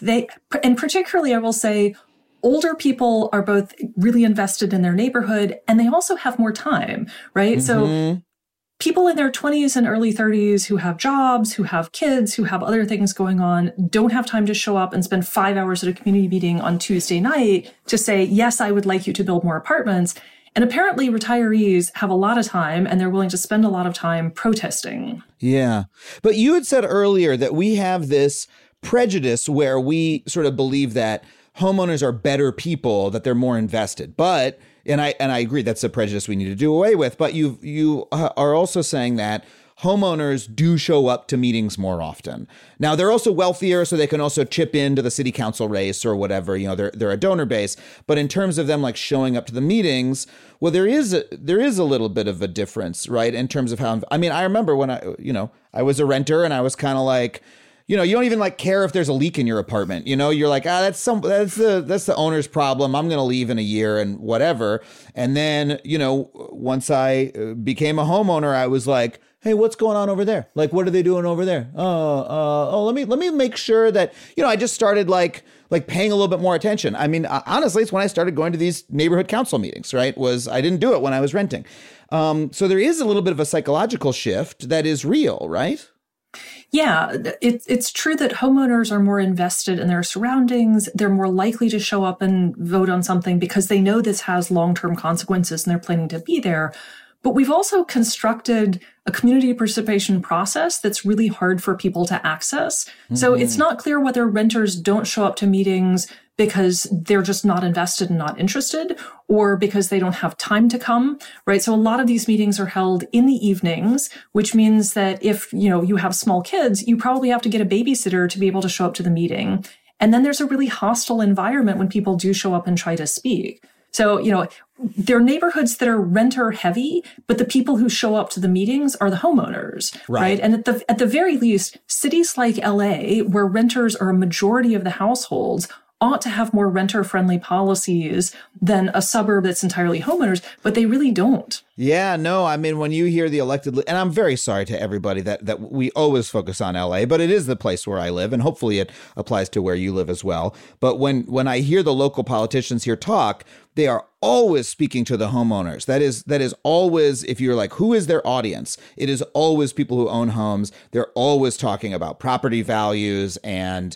and particularly I will say, older people are both really invested in their neighborhood and they also have more time, right? Mm-hmm. So people in their 20s and early 30s who have jobs, who have kids, who have other things going on, don't have time to show up and spend 5 hours at a community meeting on Tuesday night to say, yes, I would like you to build more apartments. And apparently retirees have a lot of time and they're willing to spend a lot of time protesting. Yeah. But you had said earlier that we have this prejudice where we sort of believe that homeowners are better people, that they're more invested. But And I agree that's a prejudice we need to do away with. But you are also saying that homeowners do show up to meetings more often. Now, they're also wealthier, so they can also chip into the city council race or whatever. They're a donor base. But in terms of them like showing up to the meetings, well, there is a little bit of a difference, right? In terms of how, I remember when I was a renter and I was kind of like, you don't even like care if there's a leak in your apartment. You're like, that's the owner's problem. I'm going to leave in a year and whatever. And then, once I became a homeowner, I was like, hey, what's going on over there? Like, what are they doing over there? Let me make sure that, I just started like paying a little bit more attention. Honestly, it's when I started going to these neighborhood council meetings, right? I didn't do it when I was renting. So there is a little bit of a psychological shift that is real, right? Yeah, it's true that homeowners are more invested in their surroundings. They're more likely to show up and vote on something because they know this has long-term consequences and they're planning to be there. But we've also constructed a community participation process that's really hard for people to access. Mm-hmm. So it's not clear whether renters don't show up to meetings because they're just not invested and not interested, or because they don't have time to come, right? So a lot of these meetings are held in the evenings, which means that if, you have small kids, you probably have to get a babysitter to be able to show up to the meeting. And then there's a really hostile environment when people do show up and try to speak. So, there are neighborhoods that are renter heavy, but the people who show up to the meetings are the homeowners, right? And at the very least, cities like LA, where renters are a majority of the households, ought to have more renter-friendly policies than a suburb that's entirely homeowners, but they really don't. Yeah, no, when you hear the elected, and I'm very sorry to everybody that we always focus on LA, but it is the place where I live, and hopefully it applies to where you live as well. But when I hear the local politicians here talk, they are always speaking to the homeowners. That is always, if you're like, who is their audience? It is always people who own homes. They're always talking about property values and,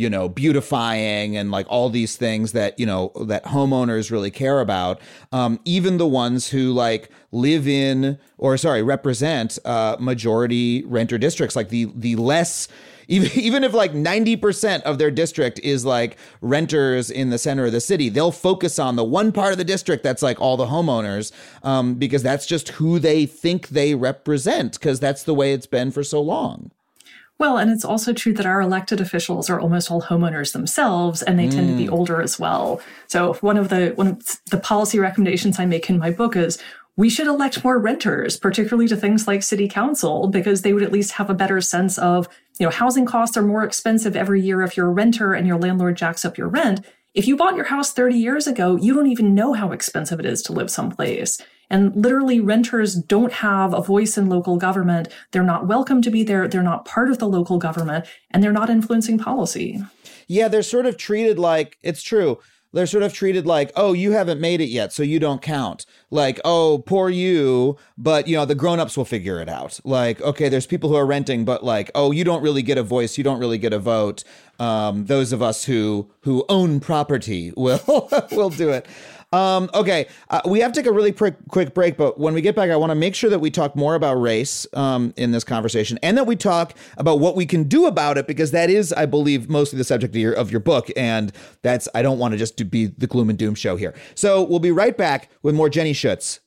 beautifying and like all these things that, that homeowners really care about. Even the ones who like represent majority renter districts, like the less Even if like 90% of their district is like renters in the center of the city, they'll focus on the one part of the district that's like all the homeowners, because that's just who they think they represent, because that's the way it's been for so long. Well, and it's also true that our elected officials are almost all homeowners themselves, and they tend to be older as well. So one of the policy recommendations I make in my book is we should elect more renters, particularly to things like city council, because they would at least have a better sense of, housing costs are more expensive every year if you're a renter and your landlord jacks up your rent. If you bought your house 30 years ago, you don't even know how expensive it is to live someplace. And literally, renters don't have a voice in local government. They're not welcome to be there. They're not part of the local government, and they're not influencing policy. Yeah, they're sort of treated like, it's true. They're sort of treated like, oh, you haven't made it yet, so you don't count. Like, oh, poor you, but, the grown-ups will figure it out. Like, okay, there's people who are renting, but like, oh, you don't really get a voice. You don't really get a vote. Those of us who own property will do it. Okay, we have to take a really quick break, but when we get back, I want to make sure that we talk more about race in this conversation, and that we talk about what we can do about it, because that is, I believe, mostly the subject of your book, and I don't want to just be the gloom and doom show here. So we'll be right back with more Jenny Schuetz.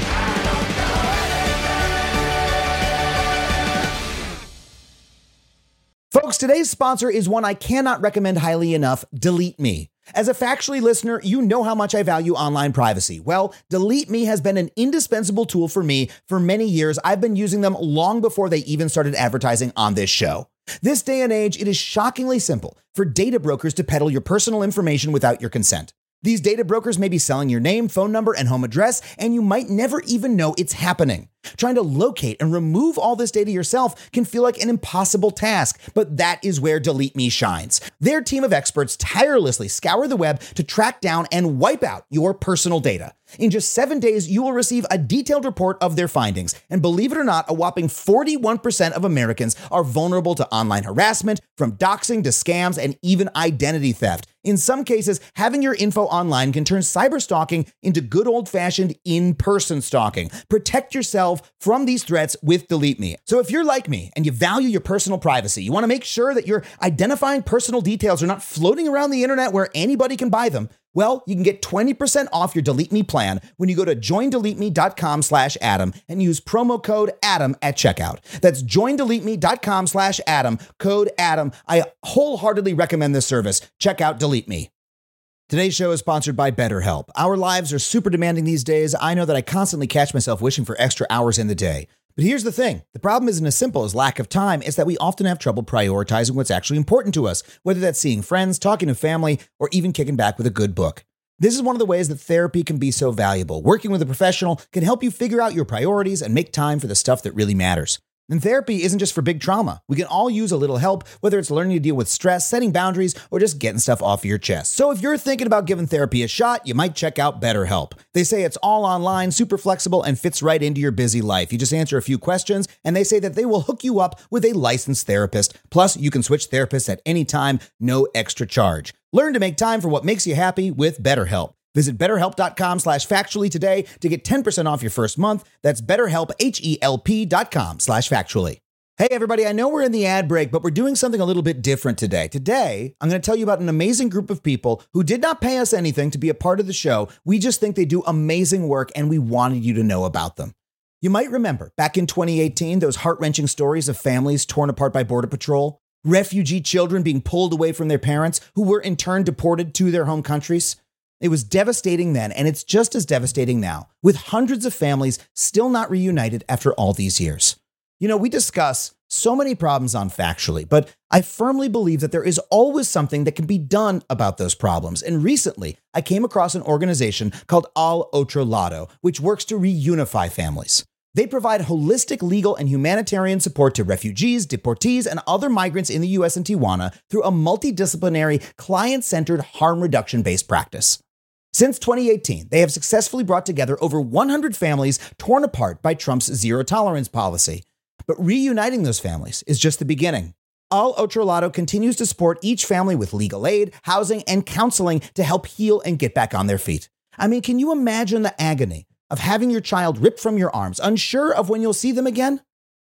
Folks, today's sponsor is one I cannot recommend highly enough, Delete Me. As a Factually listener, you know how much I value online privacy. Well, Delete Me has been an indispensable tool for me for many years. I've been using them long before they even started advertising on this show. This day and age, it is shockingly simple for data brokers to peddle your personal information without your consent. These data brokers may be selling your name, phone number, and home address, and you might never even know it's happening. Trying to locate and remove all this data yourself can feel like an impossible task, but that is where Delete Me shines. Their team of experts tirelessly scour the web to track down and wipe out your personal data. In just 7 days, you will receive a detailed report of their findings. And believe it or not, a whopping 41% of Americans are vulnerable to online harassment, from doxing to scams and even identity theft. In some cases, having your info online can turn cyberstalking into good old-fashioned in-person stalking. Protect yourself from these threats with Delete Me. So if you're like me and you value your personal privacy, you want to make sure that your identifying personal details are not floating around the internet where anybody can buy them, well, you can get 20% off your Delete Me plan when you go to joindeleteme.com/Adam and use promo code Adam at checkout. That's joindeleteme.com/Adam, code Adam. I wholeheartedly recommend this service. Check out Delete Me. Today's show is sponsored by BetterHelp. Our lives are super demanding these days. I know that I constantly catch myself wishing for extra hours in the day. But here's the thing. The problem isn't as simple as lack of time. It's that we often have trouble prioritizing what's actually important to us, whether that's seeing friends, talking to family, or even kicking back with a good book. This is one of the ways that therapy can be so valuable. Working with a professional can help you figure out your priorities and make time for the stuff that really matters. And therapy isn't just for big trauma. We can all use a little help, whether it's learning to deal with stress, setting boundaries, or just getting stuff off your chest. So if you're thinking about giving therapy a shot, you might check out BetterHelp. They say it's all online, super flexible, and fits right into your busy life. You just answer a few questions, and they say that they will hook you up with a licensed therapist. Plus, you can switch therapists at any time, no extra charge. Learn to make time for what makes you happy with BetterHelp. Visit BetterHelp.com/factually today to get 10% off your first month. That's BetterHelp, HELP.com/factually. Hey everybody, I know we're in the ad break, but we're doing something a little bit different today. Today, I'm going to tell you about an amazing group of people who did not pay us anything to be a part of the show. We just think they do amazing work, and we wanted you to know about them. You might remember, back in 2018, those heart-wrenching stories of families torn apart by Border Patrol, refugee children being pulled away from their parents, who were in turn deported to their home countries. It was devastating then, and it's just as devastating now, with hundreds of families still not reunited after all these years. You know, we discuss so many problems on Factually, but I firmly believe that there is always something that can be done about those problems. And recently, I came across an organization called Al Otro Lado, which works to reunify families. They provide holistic legal and humanitarian support to refugees, deportees, and other migrants in the U.S. and Tijuana through a multidisciplinary, client-centered, harm reduction-based practice. Since 2018, they have successfully brought together over 100 families torn apart by Trump's zero-tolerance policy. But reuniting those families is just the beginning. Al Otro Lado continues to support each family with legal aid, housing, and counseling to help heal and get back on their feet. I mean, can you imagine the agony of having your child ripped from your arms, unsure of when you'll see them again?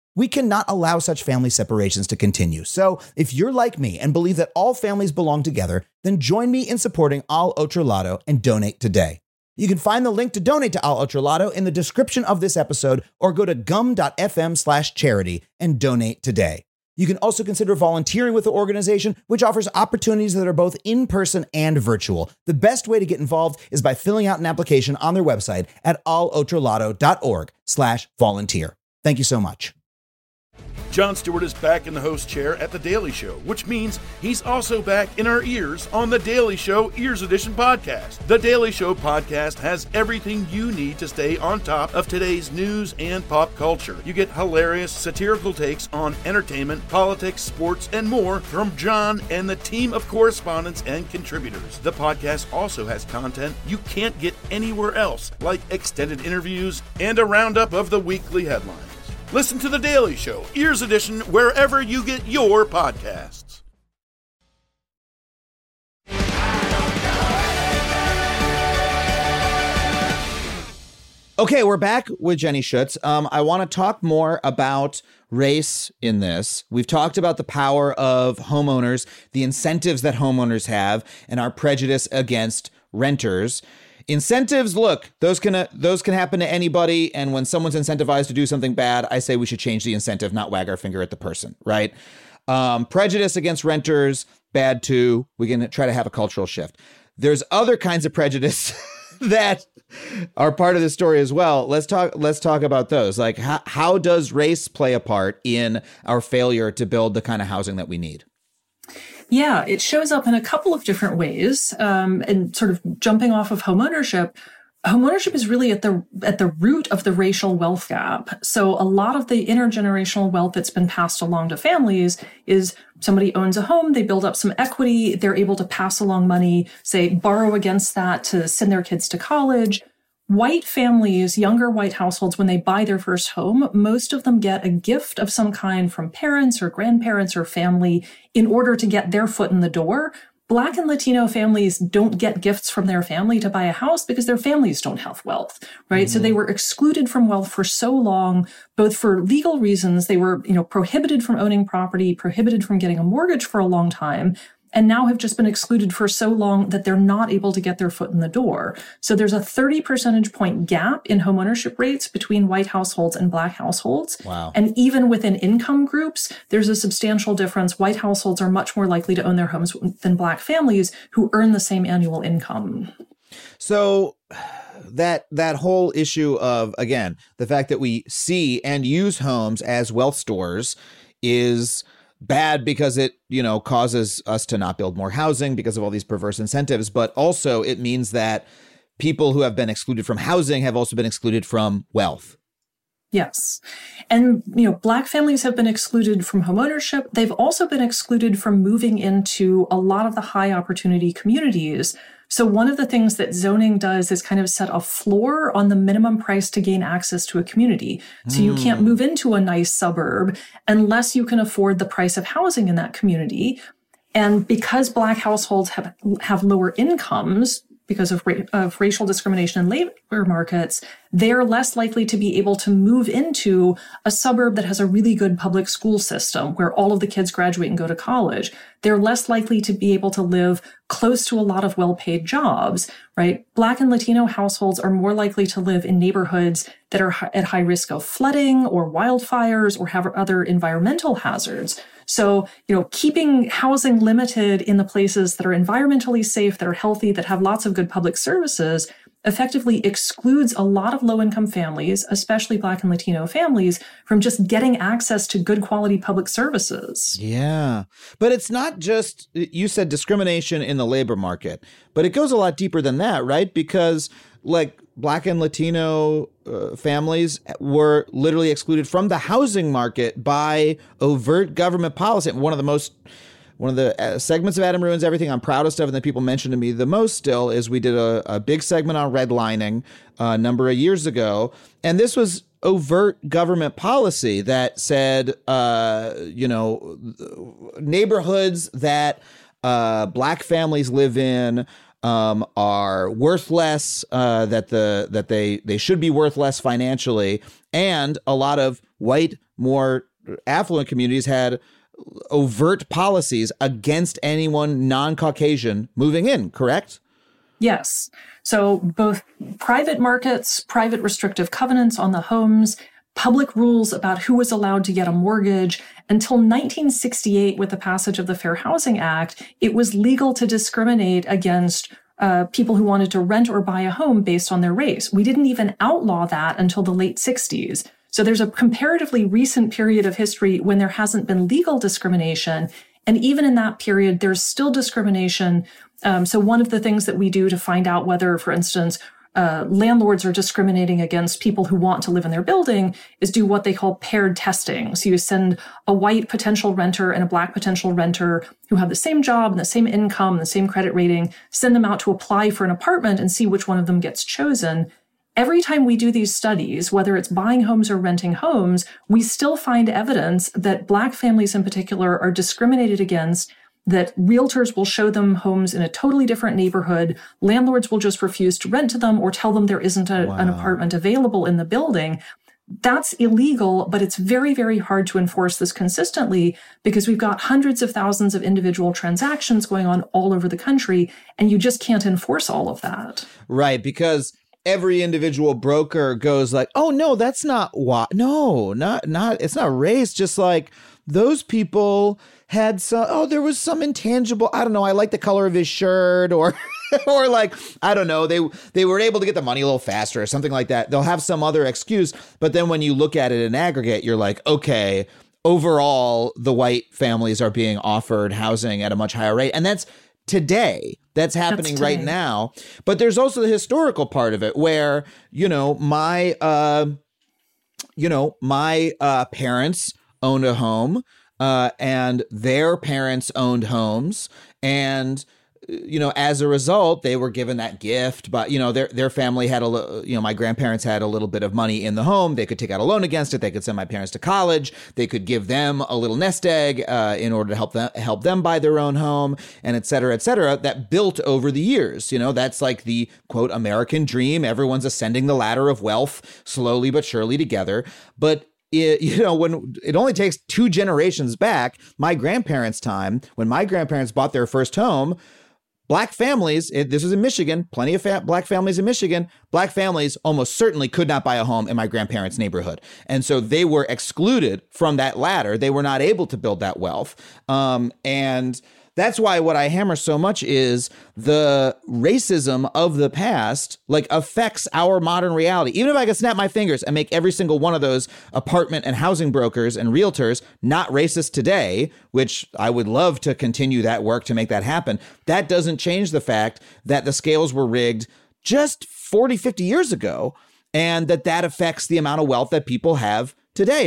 We cannot allow such family separations to continue. So if you're like me and believe that all families belong together, then join me in supporting Al Otro Lado and donate today. You can find the link to donate to Al Otro Lado in the description of this episode or go to gum.fm/charity and donate today. You can also consider volunteering with the organization, which offers opportunities that are both in-person and virtual. The best way to get involved is by filling out an application on their website at alotrolado.org/volunteer. Thank you so much. Jon Stewart is back in the host chair at The Daily Show, which means he's also back in our ears on The Daily Show Ears Edition podcast. The Daily Show podcast has everything you need to stay on top of today's news and pop culture. You get hilarious, satirical takes on entertainment, politics, sports, and more from Jon and the team of correspondents and contributors. The podcast also has content you can't get anywhere else, like extended interviews and a roundup of the weekly headlines. Listen to The Daily Show, Ears Edition, wherever you get your podcasts. Okay, we're back with Jenny Schuetz. I want to talk more about race in this. We've talked about the power of homeowners, the incentives that homeowners have, and our prejudice against renters. Incentives, look, those can happen to anybody. And when someone's incentivized to do something bad, I say we should change the incentive, not wag our finger at the person, right? Prejudice against renters, bad too. We can try to have a cultural shift. There's other kinds of prejudice that are part of this story as well. Let's talk about those. Like, how does race play a part in our failure to build the kind of housing that we need? Yeah, it shows up in a couple of different ways. And sort of jumping off of homeownership is really at the root of the racial wealth gap. So a lot of the intergenerational wealth that's been passed along to families is somebody owns a home, they build up some equity, they're able to pass along money, say borrow against that to send their kids to college. White families, younger white households, when they buy their first home, most of them get a gift of some kind from parents or grandparents or family in order to get their foot in the door. Black and Latino families don't get gifts from their family to buy a house because their families don't have wealth, right? Mm-hmm. So they were excluded from wealth for so long, both for legal reasons. They were, prohibited from owning property, prohibited from getting a mortgage for a long time, and now have just been excluded for so long that they're not able to get their foot in the door. So there's a 30 percentage point gap in homeownership rates between white households and black households. Wow. And even within income groups, there's a substantial difference. White households are much more likely to own their homes than black families who earn the same annual income. So that whole issue of, again, the fact that we see and use homes as wealth stores is bad because it, causes us to not build more housing because of all these perverse incentives. But also it means that people who have been excluded from housing have also been excluded from wealth. Yes. And, Black families have been excluded from homeownership. They've also been excluded from moving into a lot of the high opportunity communities. So one of the things that zoning does is kind of set a floor on the minimum price to gain access to a community. So you can't move into a nice suburb unless you can afford the price of housing in that community. And because Black households have lower incomes, because of racial discrimination in labor markets, they're less likely to be able to move into a suburb that has a really good public school system where all of the kids graduate and go to college. They're less likely to be able to live close to a lot of well-paid jobs, right? Black and Latino households are more likely to live in neighborhoods that are at high risk of flooding or wildfires or have other environmental hazards. So, keeping housing limited in the places that are environmentally safe, that are healthy, that have lots of good public services, effectively excludes a lot of low-income families, especially Black and Latino families, from just getting access to good quality public services. Yeah. But it's not just, you said discrimination in the labor market, but it goes a lot deeper than that, right? Because Black and Latino families were literally excluded from the housing market by overt government policy. One of the segments of Adam Ruins Everything I'm proudest of and that people mention to me the most still is we did a big segment on redlining a number of years ago. And this was overt government policy that said, neighborhoods that Black families live in are worth less, that they should be worth less financially, and a lot of white, more affluent communities had overt policies against anyone non-Caucasian moving in, correct? Yes. So both private markets, private restrictive covenants on the homes, public rules about who was allowed to get a mortgage. Until 1968, with the passage of the Fair Housing Act, it was legal to discriminate against people who wanted to rent or buy a home based on their race. We didn't even outlaw that until the late 60s. So there's a comparatively recent period of history when there hasn't been legal discrimination. And even in that period, there's still discrimination. So one of the things that we do to find out whether, for instance, landlords are discriminating against people who want to live in their building is do what they call paired testing. So you send a white potential renter and a black potential renter who have the same job and the same income, and the same credit rating, send them out to apply for an apartment and see which one of them gets chosen. Every time we do these studies, whether it's buying homes or renting homes, we still find evidence that Black families in particular are discriminated against, that realtors will show them homes in a totally different neighborhood. Landlords will just refuse to rent to them or tell them there isn't an apartment available in the building. That's illegal, but it's very, very hard to enforce this consistently because we've got hundreds of thousands of individual transactions going on all over the country, and you just can't enforce all of that. Right, because every individual broker goes like, oh, no, that's not why. No, not it's not race. Just like those people had there was some intangible, I don't know, I like the color of his shirt or or like, I don't know, they were able to get the money a little faster or something like that. They'll have some other excuse. But then when you look at it in aggregate, you're like, okay, overall, the white families are being offered housing at a much higher rate. And that's today. That's happening right now. But there's also the historical part of it where, my parents owned a home and their parents owned homes. And, as a result, they were given that gift. But, their family had my grandparents had a little bit of money in the home. They could take out a loan against it. They could send my parents to college. They could give them a little nest egg in order to help them buy their own home, and et cetera, that built over the years. That's like the, quote, American dream. Everyone's ascending the ladder of wealth slowly but surely together. But when it only takes 2 generations back, my grandparents' time, when my grandparents bought their first home, Black families, this was in Michigan, plenty of Black families in Michigan, Black families almost certainly could not buy a home in my grandparents' neighborhood. And so they were excluded from that ladder. They were not able to build that wealth. And that's why what I hammer so much is the racism of the past, affects our modern reality. Even if I could snap my fingers and make every single one of those apartment and housing brokers and realtors not racist today, which I would love to continue that work to make that happen, that doesn't change the fact that the scales were rigged just 40, 50 years ago, and that affects the amount of wealth that people have today,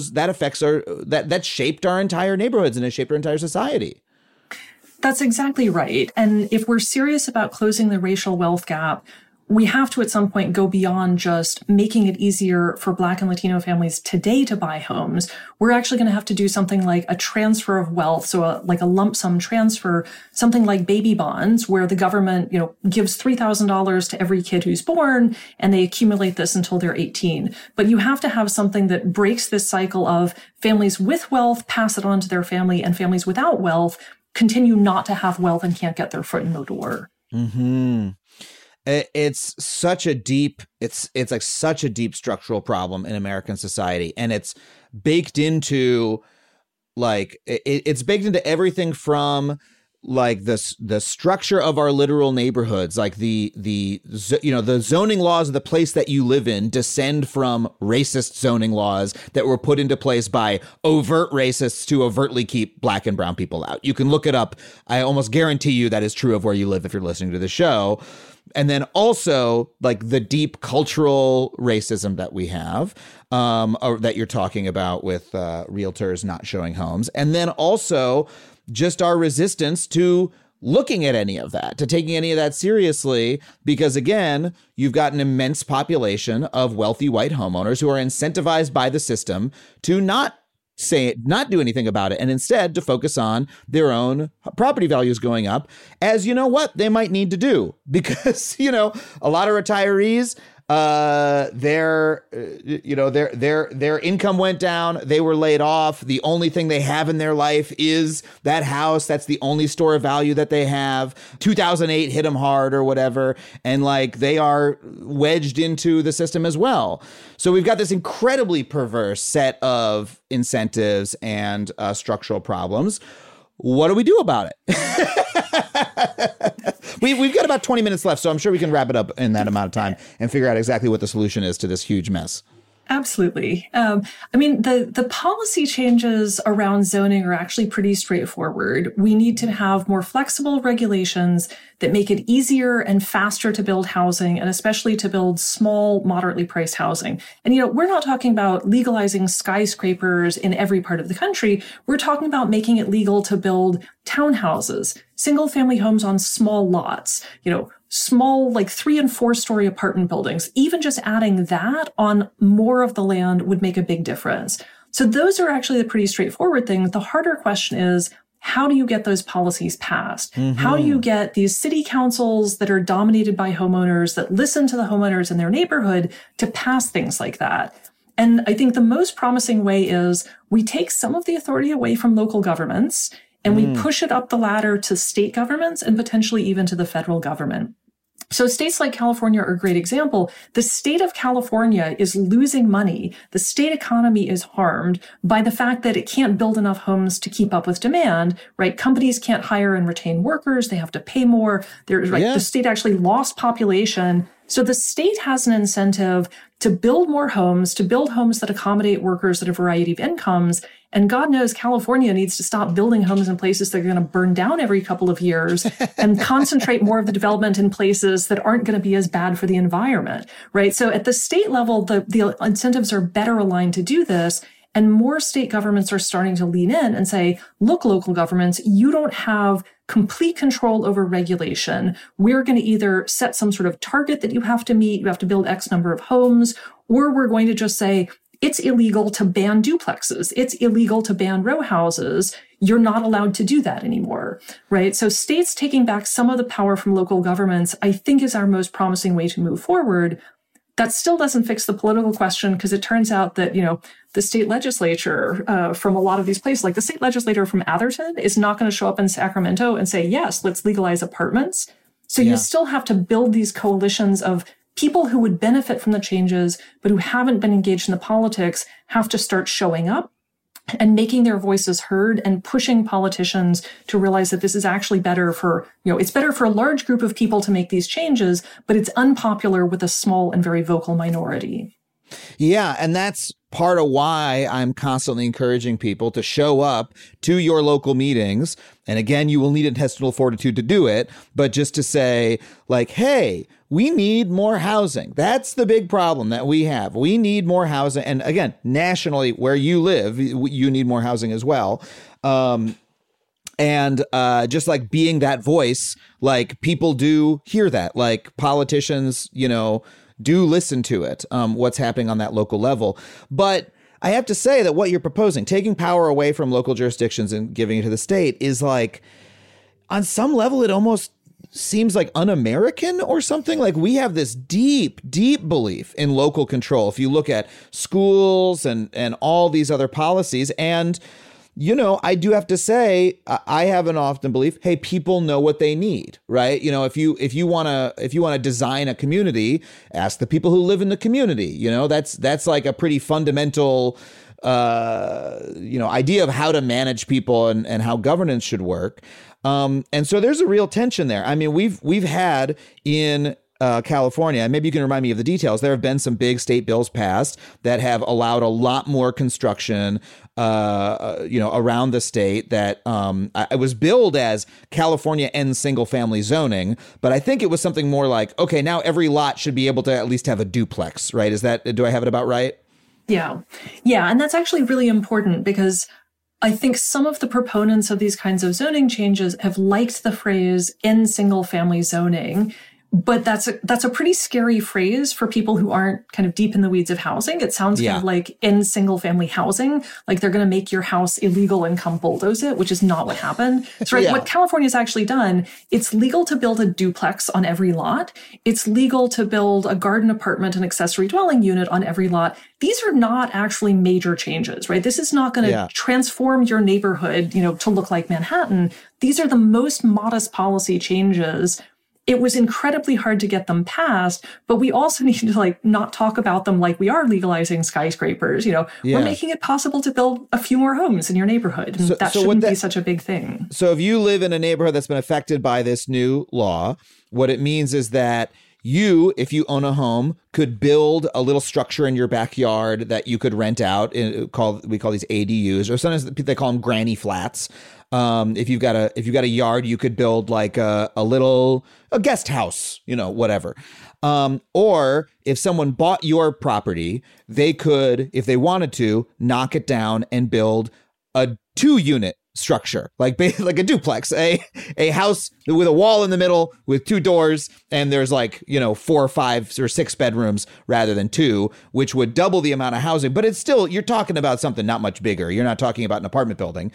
that shaped our entire neighborhoods and it shaped our entire society. That's exactly right. And if we're serious about closing the racial wealth gap, we have to at some point go beyond just making it easier for Black and Latino families today to buy homes. We're actually going to have to do something like a transfer of wealth, so a lump sum transfer, something like baby bonds, where the government, gives $3,000 to every kid who's born, and they accumulate this until they're 18. But you have to have something that breaks this cycle of families with wealth pass it on to their family, and families without wealth continue not to have wealth and can't get their foot in the door. Mm-hmm. It's such a deep structural problem in American society, and it's baked into it's baked into everything from the structure of our literal neighborhoods, like the zoning laws of the place that you live in descend from racist zoning laws that were put into place by overt racists to overtly keep Black and brown people out. You can look it up. I almost guarantee you that is true of where you live if you're listening to the show. And then also the deep cultural racism that we have, or that you're talking about with realtors not showing homes. And then also just our resistance to looking at any of that, to taking any of that seriously, because again, you've got an immense population of wealthy white homeowners who are incentivized by the system to not do anything about it, and instead to focus on their own property values going up, as they might need to do, because, a lot of retirees their income went down. They were laid off. The only thing they have in their life is that house. That's the only store of value that they have. 2008 hit them hard or whatever. And like they are wedged into the system as well. So we've got this incredibly perverse set of incentives and structural problems. What do we do about it? We've got about 20 minutes left, so I'm sure we can wrap it up in that amount of time and figure out exactly what the solution is to this huge mess. Absolutely. I mean, the policy changes around zoning are actually pretty straightforward. We need to have more flexible regulations that make it easier and faster to build housing, and especially to build small, moderately priced housing. And, we're not talking about legalizing skyscrapers in every part of the country. We're talking about making it legal to build townhouses, single family homes on small lots, small, like 3- and 4-story apartment buildings. Even just adding that on more of the land would make a big difference. So those are actually the pretty straightforward things. The harder question is, how do you get those policies passed? Mm-hmm. How do you get these city councils that are dominated by homeowners, that listen to the homeowners in their neighborhood, to pass things like that? And I think the most promising way is we take some of the authority away from local governments and we push it up the ladder to state governments and potentially even to the federal government. So states like California are a great example. The state of California is losing money. The state economy is harmed by the fact that it can't build enough homes to keep up with demand, right? Companies can't hire and retain workers. They have to pay more. The state actually lost population. So the state has an incentive to build more homes, to build homes that accommodate workers at a variety of incomes. And God knows California needs to stop building homes in places that are going to burn down every couple of years and concentrate more of the development in places that aren't going to be as bad for the environment, right? So at the state level, the incentives are better aligned to do this. And more state governments are starting to lean in and say, look, local governments, you don't have complete control over regulation. We're going to either set some sort of target that you have to meet, you have to build X number of homes, or we're going to just say, it's illegal to ban duplexes. It's illegal to ban row houses. You're not allowed to do that anymore, right? So states taking back some of the power from local governments, I think, is our most promising way to move forward. That still doesn't fix the political question, because it turns out that, the state legislature from a lot of these places, like the state legislator from Atherton, is not going to show up in Sacramento and say, yes, let's legalize apartments. So you still have to build these coalitions of people who would benefit from the changes, but who haven't been engaged in the politics, have to start showing up and making their voices heard and pushing politicians to realize that this is actually better for, it's better for a large group of people to make these changes, but it's unpopular with a small and very vocal minority. Yeah, and that's part of why I'm constantly encouraging people to show up to your local meetings. And again, you will need intestinal fortitude to do it, but just to say, like, hey, we need more housing. That's the big problem that we have. We need more housing. And again, nationally, where you live, you need more housing as well. And just like being that voice, like people do hear that, like politicians, do listen to it, what's happening on that local level. But I have to say that what you're proposing, taking power away from local jurisdictions and giving it to the state, is like, on some level, it almost seems like un-American or something. Like, we have this deep, deep belief in local control. If you look at schools and all these other policies, and I do have to say, I have an often belief, hey, people know what they need, right? If you want to design a community, ask the people who live in the community. That's like a pretty fundamental, idea of how to manage people and how governance should work. And so there's a real tension there. I mean, we've had in California, and maybe you can remind me of the details, there have been some big state bills passed that have allowed a lot more construction, around the state that it was billed as California ends single family zoning. But I think it was something more like, okay, now every lot should be able to at least have a duplex, right? Do I have it about right? Yeah. Yeah. And that's actually really important, because I think some of the proponents of these kinds of zoning changes have liked the phrase end single family zoning, But that's a pretty scary phrase for people who aren't kind of deep in the weeds of housing. It sounds kind of like in single family housing, like they're going to make your house illegal and come bulldoze it, which is not what happened. So what California's actually done, it's legal to build a duplex on every lot. It's legal to build a garden apartment and accessory dwelling unit on every lot. These are not actually major changes, right? This is not going to transform your neighborhood, to look like Manhattan. These are the most modest policy changes. It was incredibly hard to get them passed, but we also need to not talk about them like we are legalizing skyscrapers. We're making it possible to build a few more homes in your neighborhood. And that shouldn't be such a big thing. So if you live in a neighborhood that's been affected by this new law, what it means is that you, if you own a home, could build a little structure in your backyard that you could rent out. We call these ADUs, or sometimes they call them granny flats. If you've got a yard, you could build like a guest house, whatever. Or if someone bought your property, they could, if they wanted to, knock it down and build a 2-unit structure, like a duplex, a house with a wall in the middle with 2 doors, and there's 4 or 5 or 6 bedrooms rather than 2, which would double the amount of housing. But it's still, you're talking about something not much bigger. You're not talking about an apartment building.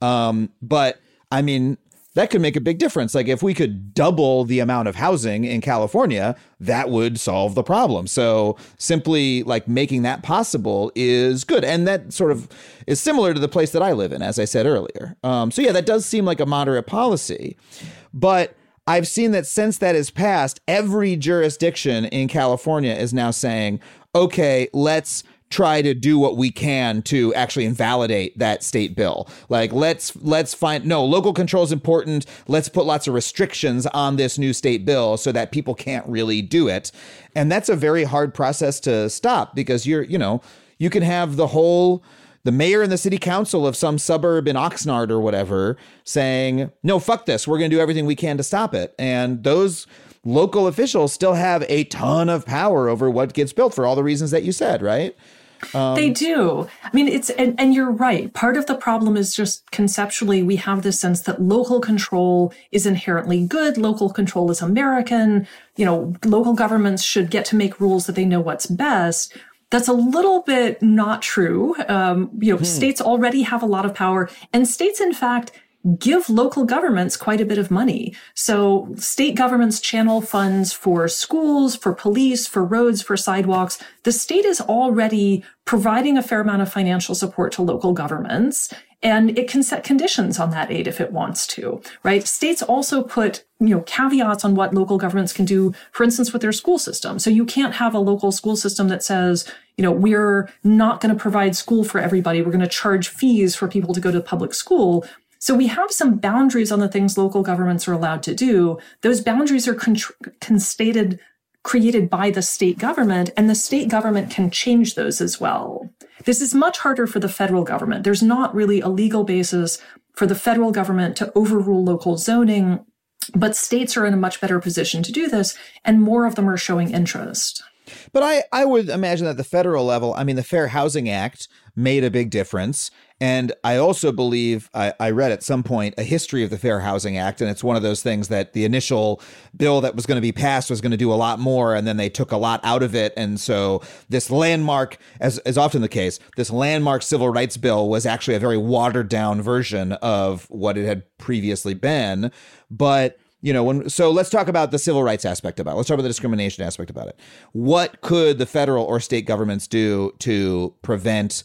But I mean, that could make a big difference. Like if we could double the amount of housing in California, that would solve the problem. So simply making that possible is good. And that sort of is similar to the place that I live in, as I said earlier. That does seem like a moderate policy. But I've seen that since that is passed, every jurisdiction in California is now saying, okay, let's try to do what we can to actually invalidate that state bill. Let's find, no, local control is important. Let's put lots of restrictions on this new state bill so that people can't really do it. And that's a very hard process to stop, because you can have the mayor and the city council of some suburb in Oxnard or whatever saying, no, fuck this. We're going to do everything we can to stop it. And those local officials still have a ton of power over what gets built for all the reasons that you said, right? They do. I mean, and you're right. Part of the problem is just conceptually, we have this sense that local control is inherently good. Local control is American. Local governments should get to make rules that they know what's best. That's a little bit not true. States already have a lot of power, and states, in fact, give local governments quite a bit of money. So state governments channel funds for schools, for police, for roads, for sidewalks. The state is already providing a fair amount of financial support to local governments, and it can set conditions on that aid if it wants to, right? States also put, caveats on what local governments can do, for instance, with their school system. So you can't have a local school system that says, we're not going to provide school for everybody. We're going to charge fees for people to go to public school. So we have some boundaries on the things local governments are allowed to do. Those boundaries are created by the state government, and the state government can change those as well. This is much harder for the federal government. There's not really a legal basis for the federal government to overrule local zoning, but states are in a much better position to do this, and more of them are showing interest. But I would imagine that the federal level, the Fair Housing Act made a big difference. And I also believe I read at some point a history of the Fair Housing Act. And it's one of those things that the initial bill that was going to be passed was going to do a lot more. And then they took a lot out of it. And so this landmark, as is often the case, this landmark civil rights bill was actually a very watered down version of what it had previously been. But so let's talk about the civil rights aspect about it. Let's talk about the discrimination aspect about it. What could the federal or state governments do to prevent,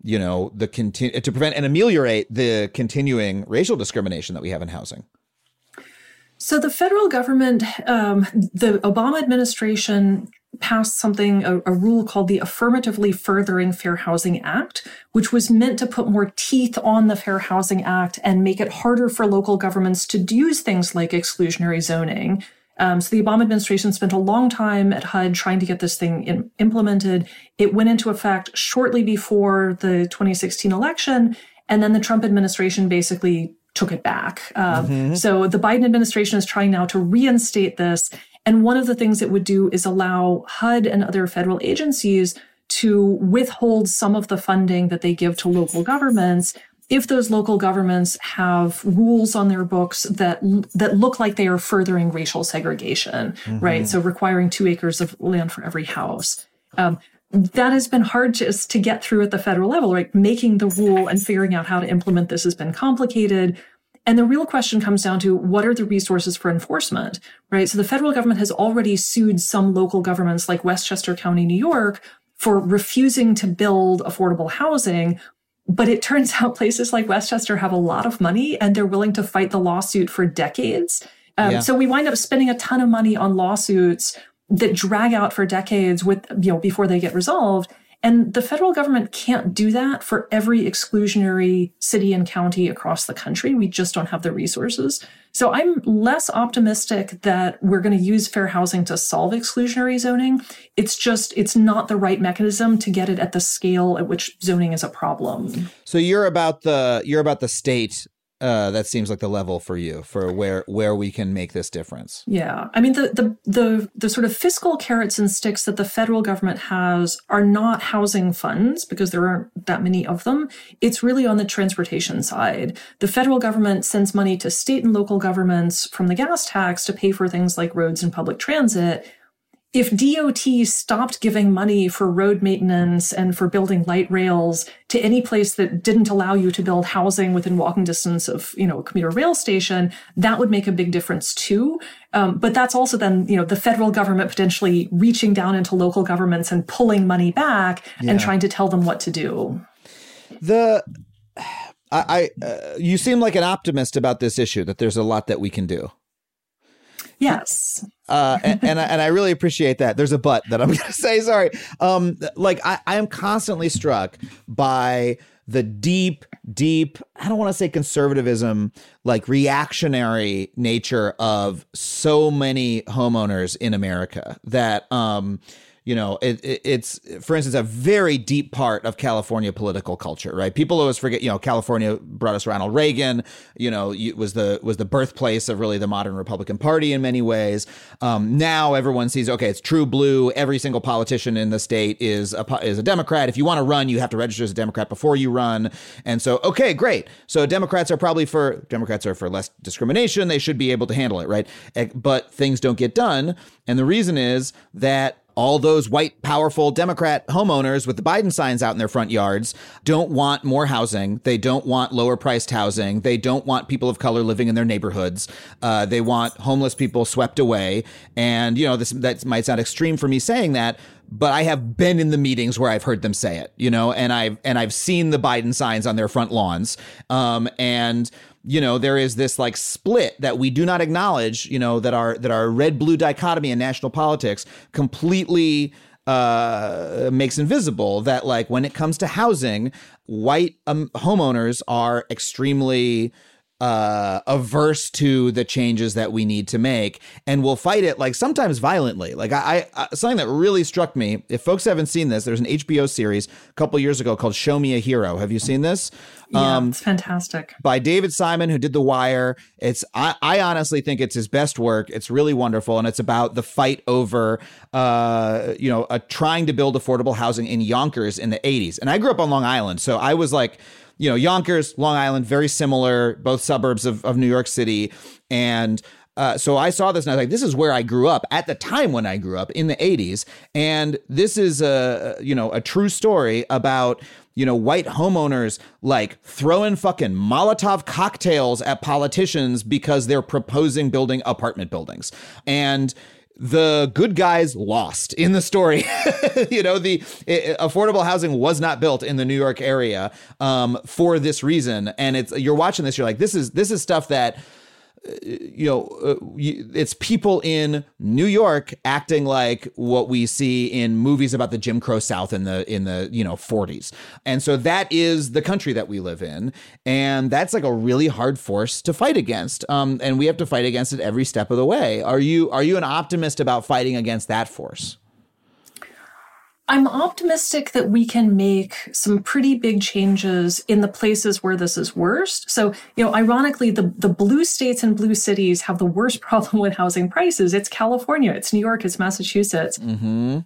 to prevent and ameliorate the continuing racial discrimination that we have in housing? So the federal government, the Obama administration passed something, a rule called the Affirmatively Furthering Fair Housing Act, which was meant to put more teeth on the Fair Housing Act and make it harder for local governments to use things like exclusionary zoning. So the Obama administration spent a long time at HUD trying to get this thing implemented. It went into effect shortly before the 2016 election, and then the Trump administration basically took it back. So the Biden administration is trying now to reinstate this. And one of the things it would do is allow HUD and other federal agencies to withhold some of the funding that they give to local governments if those local governments have rules on their books that look like they are furthering racial segregation, right? So requiring 2 acres of land for every house. That has been hard just to get through at the federal level, right? Making the rule and figuring out how to implement this has been complicated. And the real question comes down to what are the resources for enforcement, right? So the federal government has already sued some local governments like Westchester County, New York, for refusing to build affordable housing. But it turns out places like Westchester have a lot of money and they're willing to fight the lawsuit for decades. So we wind up spending a ton of money on lawsuits that drag out for decades before they get resolved. And the federal government can't do that for every exclusionary city and county across the country. We just don't have the resources. So I'm less optimistic that we're going to use fair housing to solve exclusionary zoning. It's not the right mechanism to get it at the scale at which zoning is a problem. So you're about the state. That seems like the level for you for where we can make this difference. Yeah. I mean, the sort of fiscal carrots and sticks that the federal government has are not housing funds because there aren't that many of them. It's really on the transportation side. The federal government sends money to state and local governments from the gas tax to pay for things like roads and public transit. If DOT stopped giving money for road maintenance and for building light rails to any place that didn't allow you to build housing within walking distance of, a commuter rail station, that would make a big difference too. But that's also then, the federal government potentially reaching down into local governments and pulling money back and trying to tell them what to do. You seem like an optimist about this issue, that there's a lot that we can do. Yes. And I really appreciate that. There's a but that I'm going to say, sorry. I am constantly struck by the deep, I don't want to say conservatism, like reactionary nature of so many homeowners in America that, it's, for instance, a very deep part of California political culture, right? People always forget, California brought us Ronald Reagan, was the birthplace of really the modern Republican Party in many ways. Now everyone sees, okay, it's true blue. Every single politician in the state is a Democrat. If you want to run, you have to register as a Democrat before you run. And so, okay, great. So Democrats are for less discrimination. They should be able to handle it, right? But things don't get done. And the reason is that all those white, powerful Democrat homeowners with the Biden signs out in their front yards don't want more housing. They don't want lower priced housing. They don't want people of color living in their neighborhoods. They want homeless people swept away. And, that might sound extreme for me saying that, but I have been in the meetings where I've heard them say it, and I've seen the Biden signs on their front lawns. There is this like split that we do not acknowledge, that our red-blue dichotomy in national politics completely makes invisible, that like when it comes to housing, white homeowners are extremely averse to the changes that we need to make and will fight it, like sometimes violently. Like I something that really struck me, if folks haven't seen this, there's an HBO series a couple years ago called Show Me a Hero. Have you seen this? Yeah, it's fantastic. By David Simon, who did The Wire. I honestly think it's his best work. It's really wonderful. And it's about the fight over, trying to build affordable housing in Yonkers in the 80s. And I grew up on Long Island. So I was like, Yonkers, Long Island, very similar, both suburbs of New York City. And so I saw this and I was like, this is where I grew up at the time when I grew up in the 80s. And this is a true story about, white homeowners like throwing fucking Molotov cocktails at politicians because they're proposing building apartment buildings. And the good guys lost in the story. Affordable housing was not built in the New York area for this reason. And you're watching this, you're like, this is stuff that, it's people in New York acting like what we see in movies about the Jim Crow South in the 40s. And so that is the country that we live in. And that's like a really hard force to fight against. And we have to fight against it every step of the way. Are you an optimist about fighting against that force? I'm optimistic that we can make some pretty big changes in the places where this is worst. So, ironically, the blue states and blue cities have the worst problem with housing prices. It's California, it's New York, it's Massachusetts. Mm-hmm.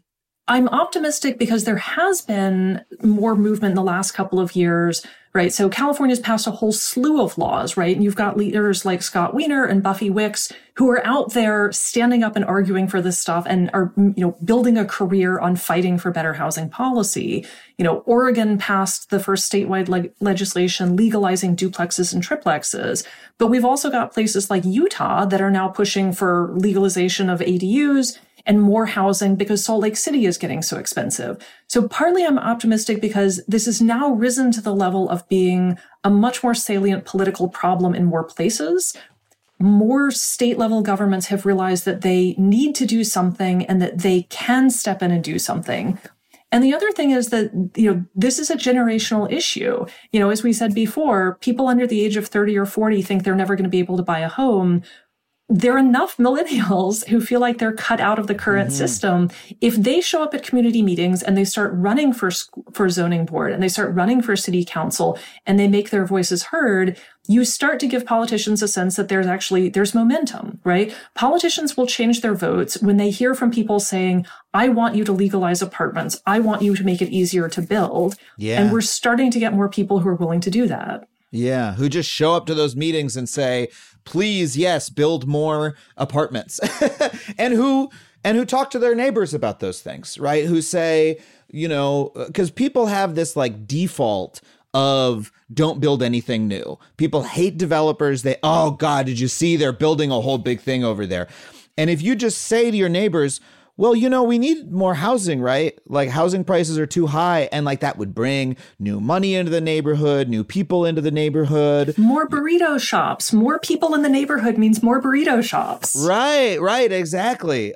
I'm optimistic because there has been more movement in the last couple of years, right? So California's passed a whole slew of laws, right? And you've got leaders like Scott Wiener and Buffy Wicks who are out there standing up and arguing for this stuff and are, building a career on fighting for better housing policy. Oregon passed the first statewide legislation legalizing duplexes and triplexes. But we've also got places like Utah that are now pushing for legalization of ADUs and more housing because Salt Lake City is getting so expensive. So partly I'm optimistic because this has now risen to the level of being a much more salient political problem in more places. More state level governments have realized that they need to do something and that they can step in and do something. And the other thing is that, this is a generational issue. As we said before, people under the age of 30 or 40 think they're never going to be able to buy a home. There are enough millennials who feel like they're cut out of the current system. If they show up at community meetings and they start running for zoning board and they start running for city council and they make their voices heard, you start to give politicians a sense that there's momentum, right? Politicians will change their votes when they hear from people saying, I want you to legalize apartments. I want you to make it easier to build. Yeah. And we're starting to get more people who are willing to do that. Yeah, who just show up to those meetings and say, please, yes, build more apartments. and who talk to their neighbors about those things, right? Who say, because people have this like default of don't build anything new. People hate developers. Oh God, did you see they're building a whole big thing over there? And if you just say to your neighbors, well, we need more housing, right? Like housing prices are too high. And like that would bring new money into the neighborhood, new people into the neighborhood. More burrito shops. More people in the neighborhood means more burrito shops. Right, exactly.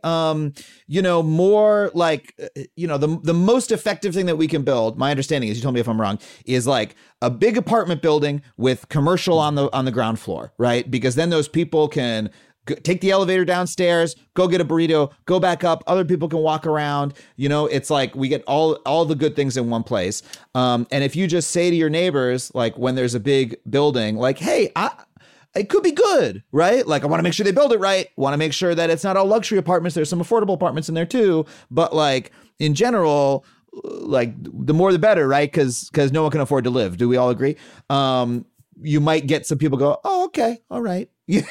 More like, the most effective thing that we can build, my understanding is, you tell me if I'm wrong, is like a big apartment building with commercial on the ground floor, right? Because then those people can take the elevator downstairs, go get a burrito, go back up. Other people can walk around. It's like we get all the good things in one place. And if you just say to your neighbors, like when there's a big building, like, hey, it could be good, right? Like I want to make sure they build it right. Want to make sure that it's not all luxury apartments. There's some affordable apartments in there too. But like in general, like the more the better, right? Because no one can afford to live. Do we all agree? You might get some people go, oh, okay, all right.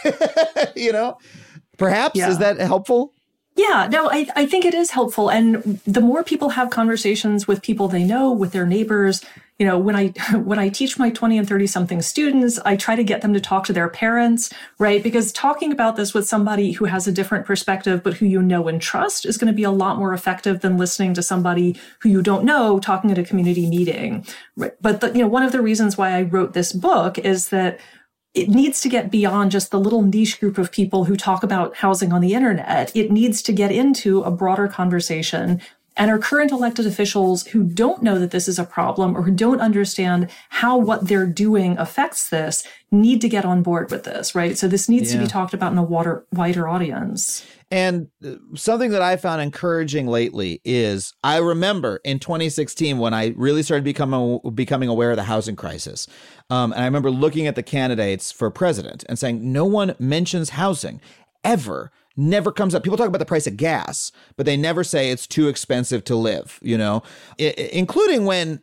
Perhaps. Yeah. Is that helpful? Yeah, no, I think it is helpful. And the more people have conversations with people they know, with their neighbors, when I teach my 20 and 30 something students, I try to get them to talk to their parents, right? Because talking about this with somebody who has a different perspective, but who you know and trust, is going to be a lot more effective than listening to somebody who you don't know talking at a community meeting. Right? But one of the reasons why I wrote this book is that it needs to get beyond just the little niche group of people who talk about housing on the internet. It needs to get into a broader conversation. And our current elected officials who don't know that this is a problem or who don't understand how what they're doing affects this need to get on board with this, right? So this needs to be talked about in a wider audience. And something that I found encouraging lately is I remember in 2016 when I really started becoming aware of the housing crisis. And I remember looking at the candidates for president and saying, no one mentions housing ever. Never comes up. People talk about the price of gas, but they never say it's too expensive to live, including when,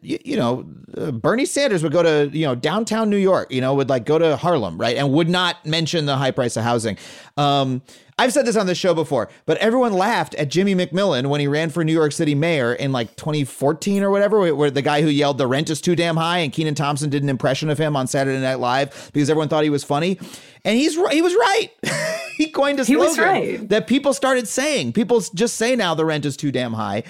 Bernie Sanders would go to, downtown New York, would like go to Harlem, right? And would not mention the high price of housing. I've said this on the show before, but everyone laughed at Jimmy McMillan when he ran for New York City mayor in like 2014 or whatever, where the guy who yelled the rent is too damn high, and Kenan Thompson did an impression of him on Saturday Night Live because everyone thought he was funny. And he was right. He coined a slogan that people started saying. People just say now the rent is too damn high.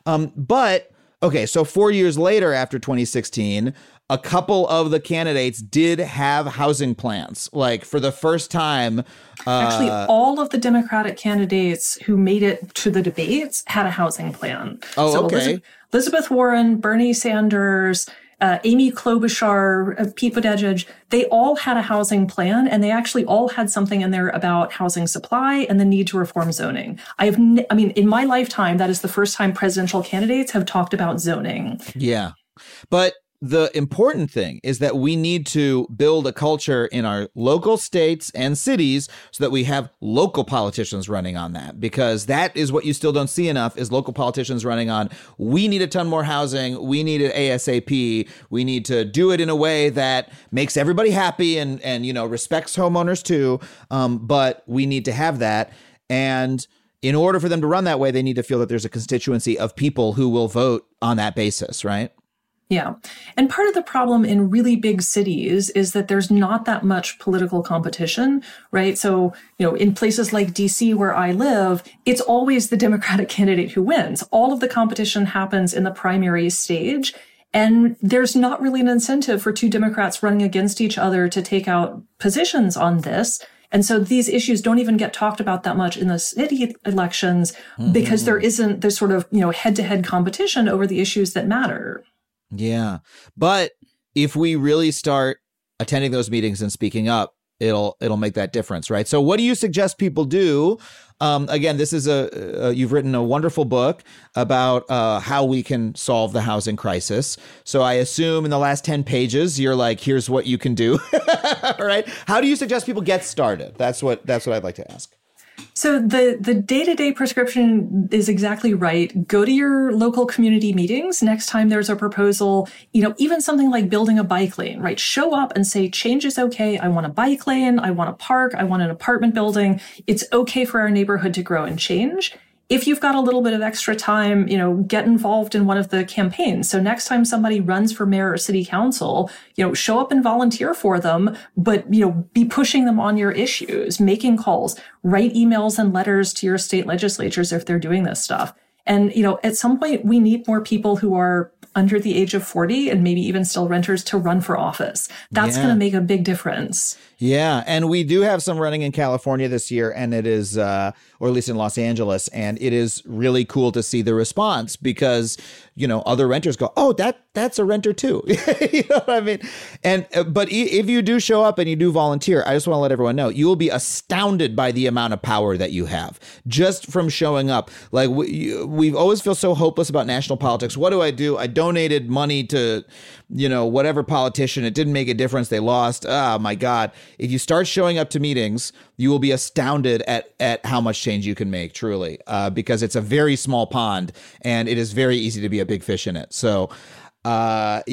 But okay, so 4 years later, after 2016, a couple of the candidates did have housing plans, like for the first time. Actually, all of the Democratic candidates who made it to the debates had a housing plan. Oh, so okay. Elizabeth Warren, Bernie Sanders, Amy Klobuchar, Pete Buttigieg, they all had a housing plan, and they actually all had something in there about housing supply and the need to reform zoning. In my lifetime, that is the first time presidential candidates have talked about zoning. Yeah. But the important thing is that we need to build a culture in our local states and cities so that we have local politicians running on that, because that is what you still don't see enough is local politicians running on, we need a ton more housing. We need it ASAP. We need to do it in a way that makes everybody happy and respects homeowners too. But we need to have that. And in order for them to run that way, they need to feel that there's a constituency of people who will vote on that basis, right? Yeah. And part of the problem in really big cities is that there's not that much political competition, right? So, in places like DC where I live, it's always the Democratic candidate who wins. All of the competition happens in the primary stage. And there's not really an incentive for two Democrats running against each other to take out positions on this. And so these issues don't even get talked about that much in the city elections because there's sort of, head-to-head competition over the issues that matter. Yeah. But if we really start attending those meetings and speaking up, it'll make that difference, right? So what do you suggest people do? Again, this is you've written a wonderful book about how we can solve the housing crisis. So I assume in the last 10 pages, you're like, here's what you can do, right? How do you suggest people get started? That's what I'd like to ask. So the day-to-day prescription is exactly right. Go to your local community meetings. Next time there's a proposal, even something like building a bike lane, right? Show up and say, change is okay. I want a bike lane. I want a park. I want an apartment building. It's okay for our neighborhood to grow and change. If you've got a little bit of extra time, get involved in one of the campaigns. So next time somebody runs for mayor or city council, show up and volunteer for them, but, be pushing them on your issues, making calls, write emails and letters to your state legislatures if they're doing this stuff. And, at some point we need more people who are under the age of 40 and maybe even still renters to run for office. That's going to make a big difference. Yeah. And we do have some running in California this year, and it is, or at least in Los Angeles, and it is really cool to see the response because, other renters go, oh, that's a renter too. You know what I mean? But if you do show up and you do volunteer, I just want to let everyone know, you will be astounded by the amount of power that you have just from showing up. Like we've always feel so hopeless about national politics. What do? I donated money to, whatever politician. It didn't make a difference. They lost. Oh my God. If you start showing up to meetings, you will be astounded at how much change you can make, truly, because it's a very small pond and it is very easy to be a big fish in it. So, I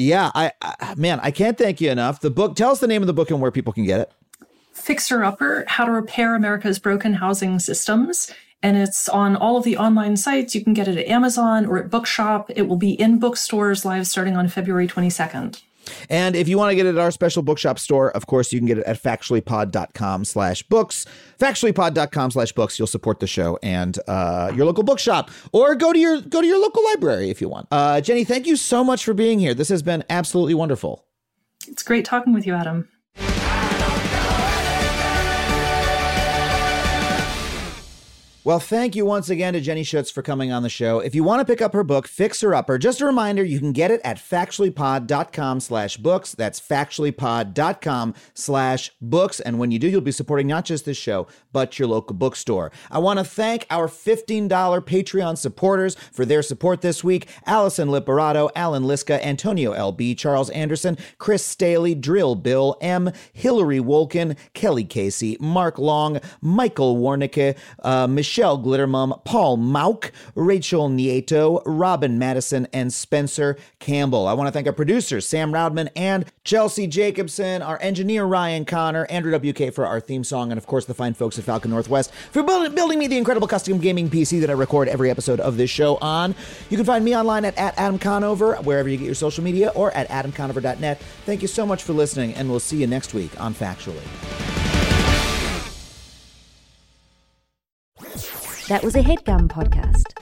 can't thank you enough. The book, tell us the name of the book and where people can get it. Fixer Upper, How to Repair America's Broken Housing Systems. And it's on all of the online sites. You can get it at Amazon or at Bookshop. It will be in bookstores live starting on February 22nd. And if you want to get it at our special bookshop store, of course, you can get it at factuallypod.com/books. Factuallypod.com/books. You'll support the show and your local bookshop, or go to your local library if you want. Jenny, thank you so much for being here. This has been absolutely wonderful. It's great talking with you, Adam. Well, thank you once again to Jenny Schuetz for coming on the show. If you want to pick up her book, Fixer Upper, just a reminder, you can get it at factuallypod.com/books. That's factuallypod.com/books. And when you do, you'll be supporting not just this show, but your local bookstore. I want to thank our $15 Patreon supporters for their support this week. Allison Liparato, Alan Liska, Antonio L.B., Charles Anderson, Chris Staley, Drill Bill M., Hillary Wolkin, Kelly Casey, Mark Long, Michael Warnicke, Michelle Glittermum, Paul Mauk, Rachel Nieto, Robin Madison, and Spencer Campbell. I want to thank our producers, Sam Roudman and Chelsea Jacobson, our engineer, Ryan Connor, Andrew W.K. for our theme song, and of course the fine folks at Falcon Northwest for building me the incredible custom gaming PC that I record every episode of this show on. You can find me online at Adam Conover, wherever you get your social media, or at adamconover.net. Thank you so much for listening, and we'll see you next week on Factually. That was a HeadGum podcast.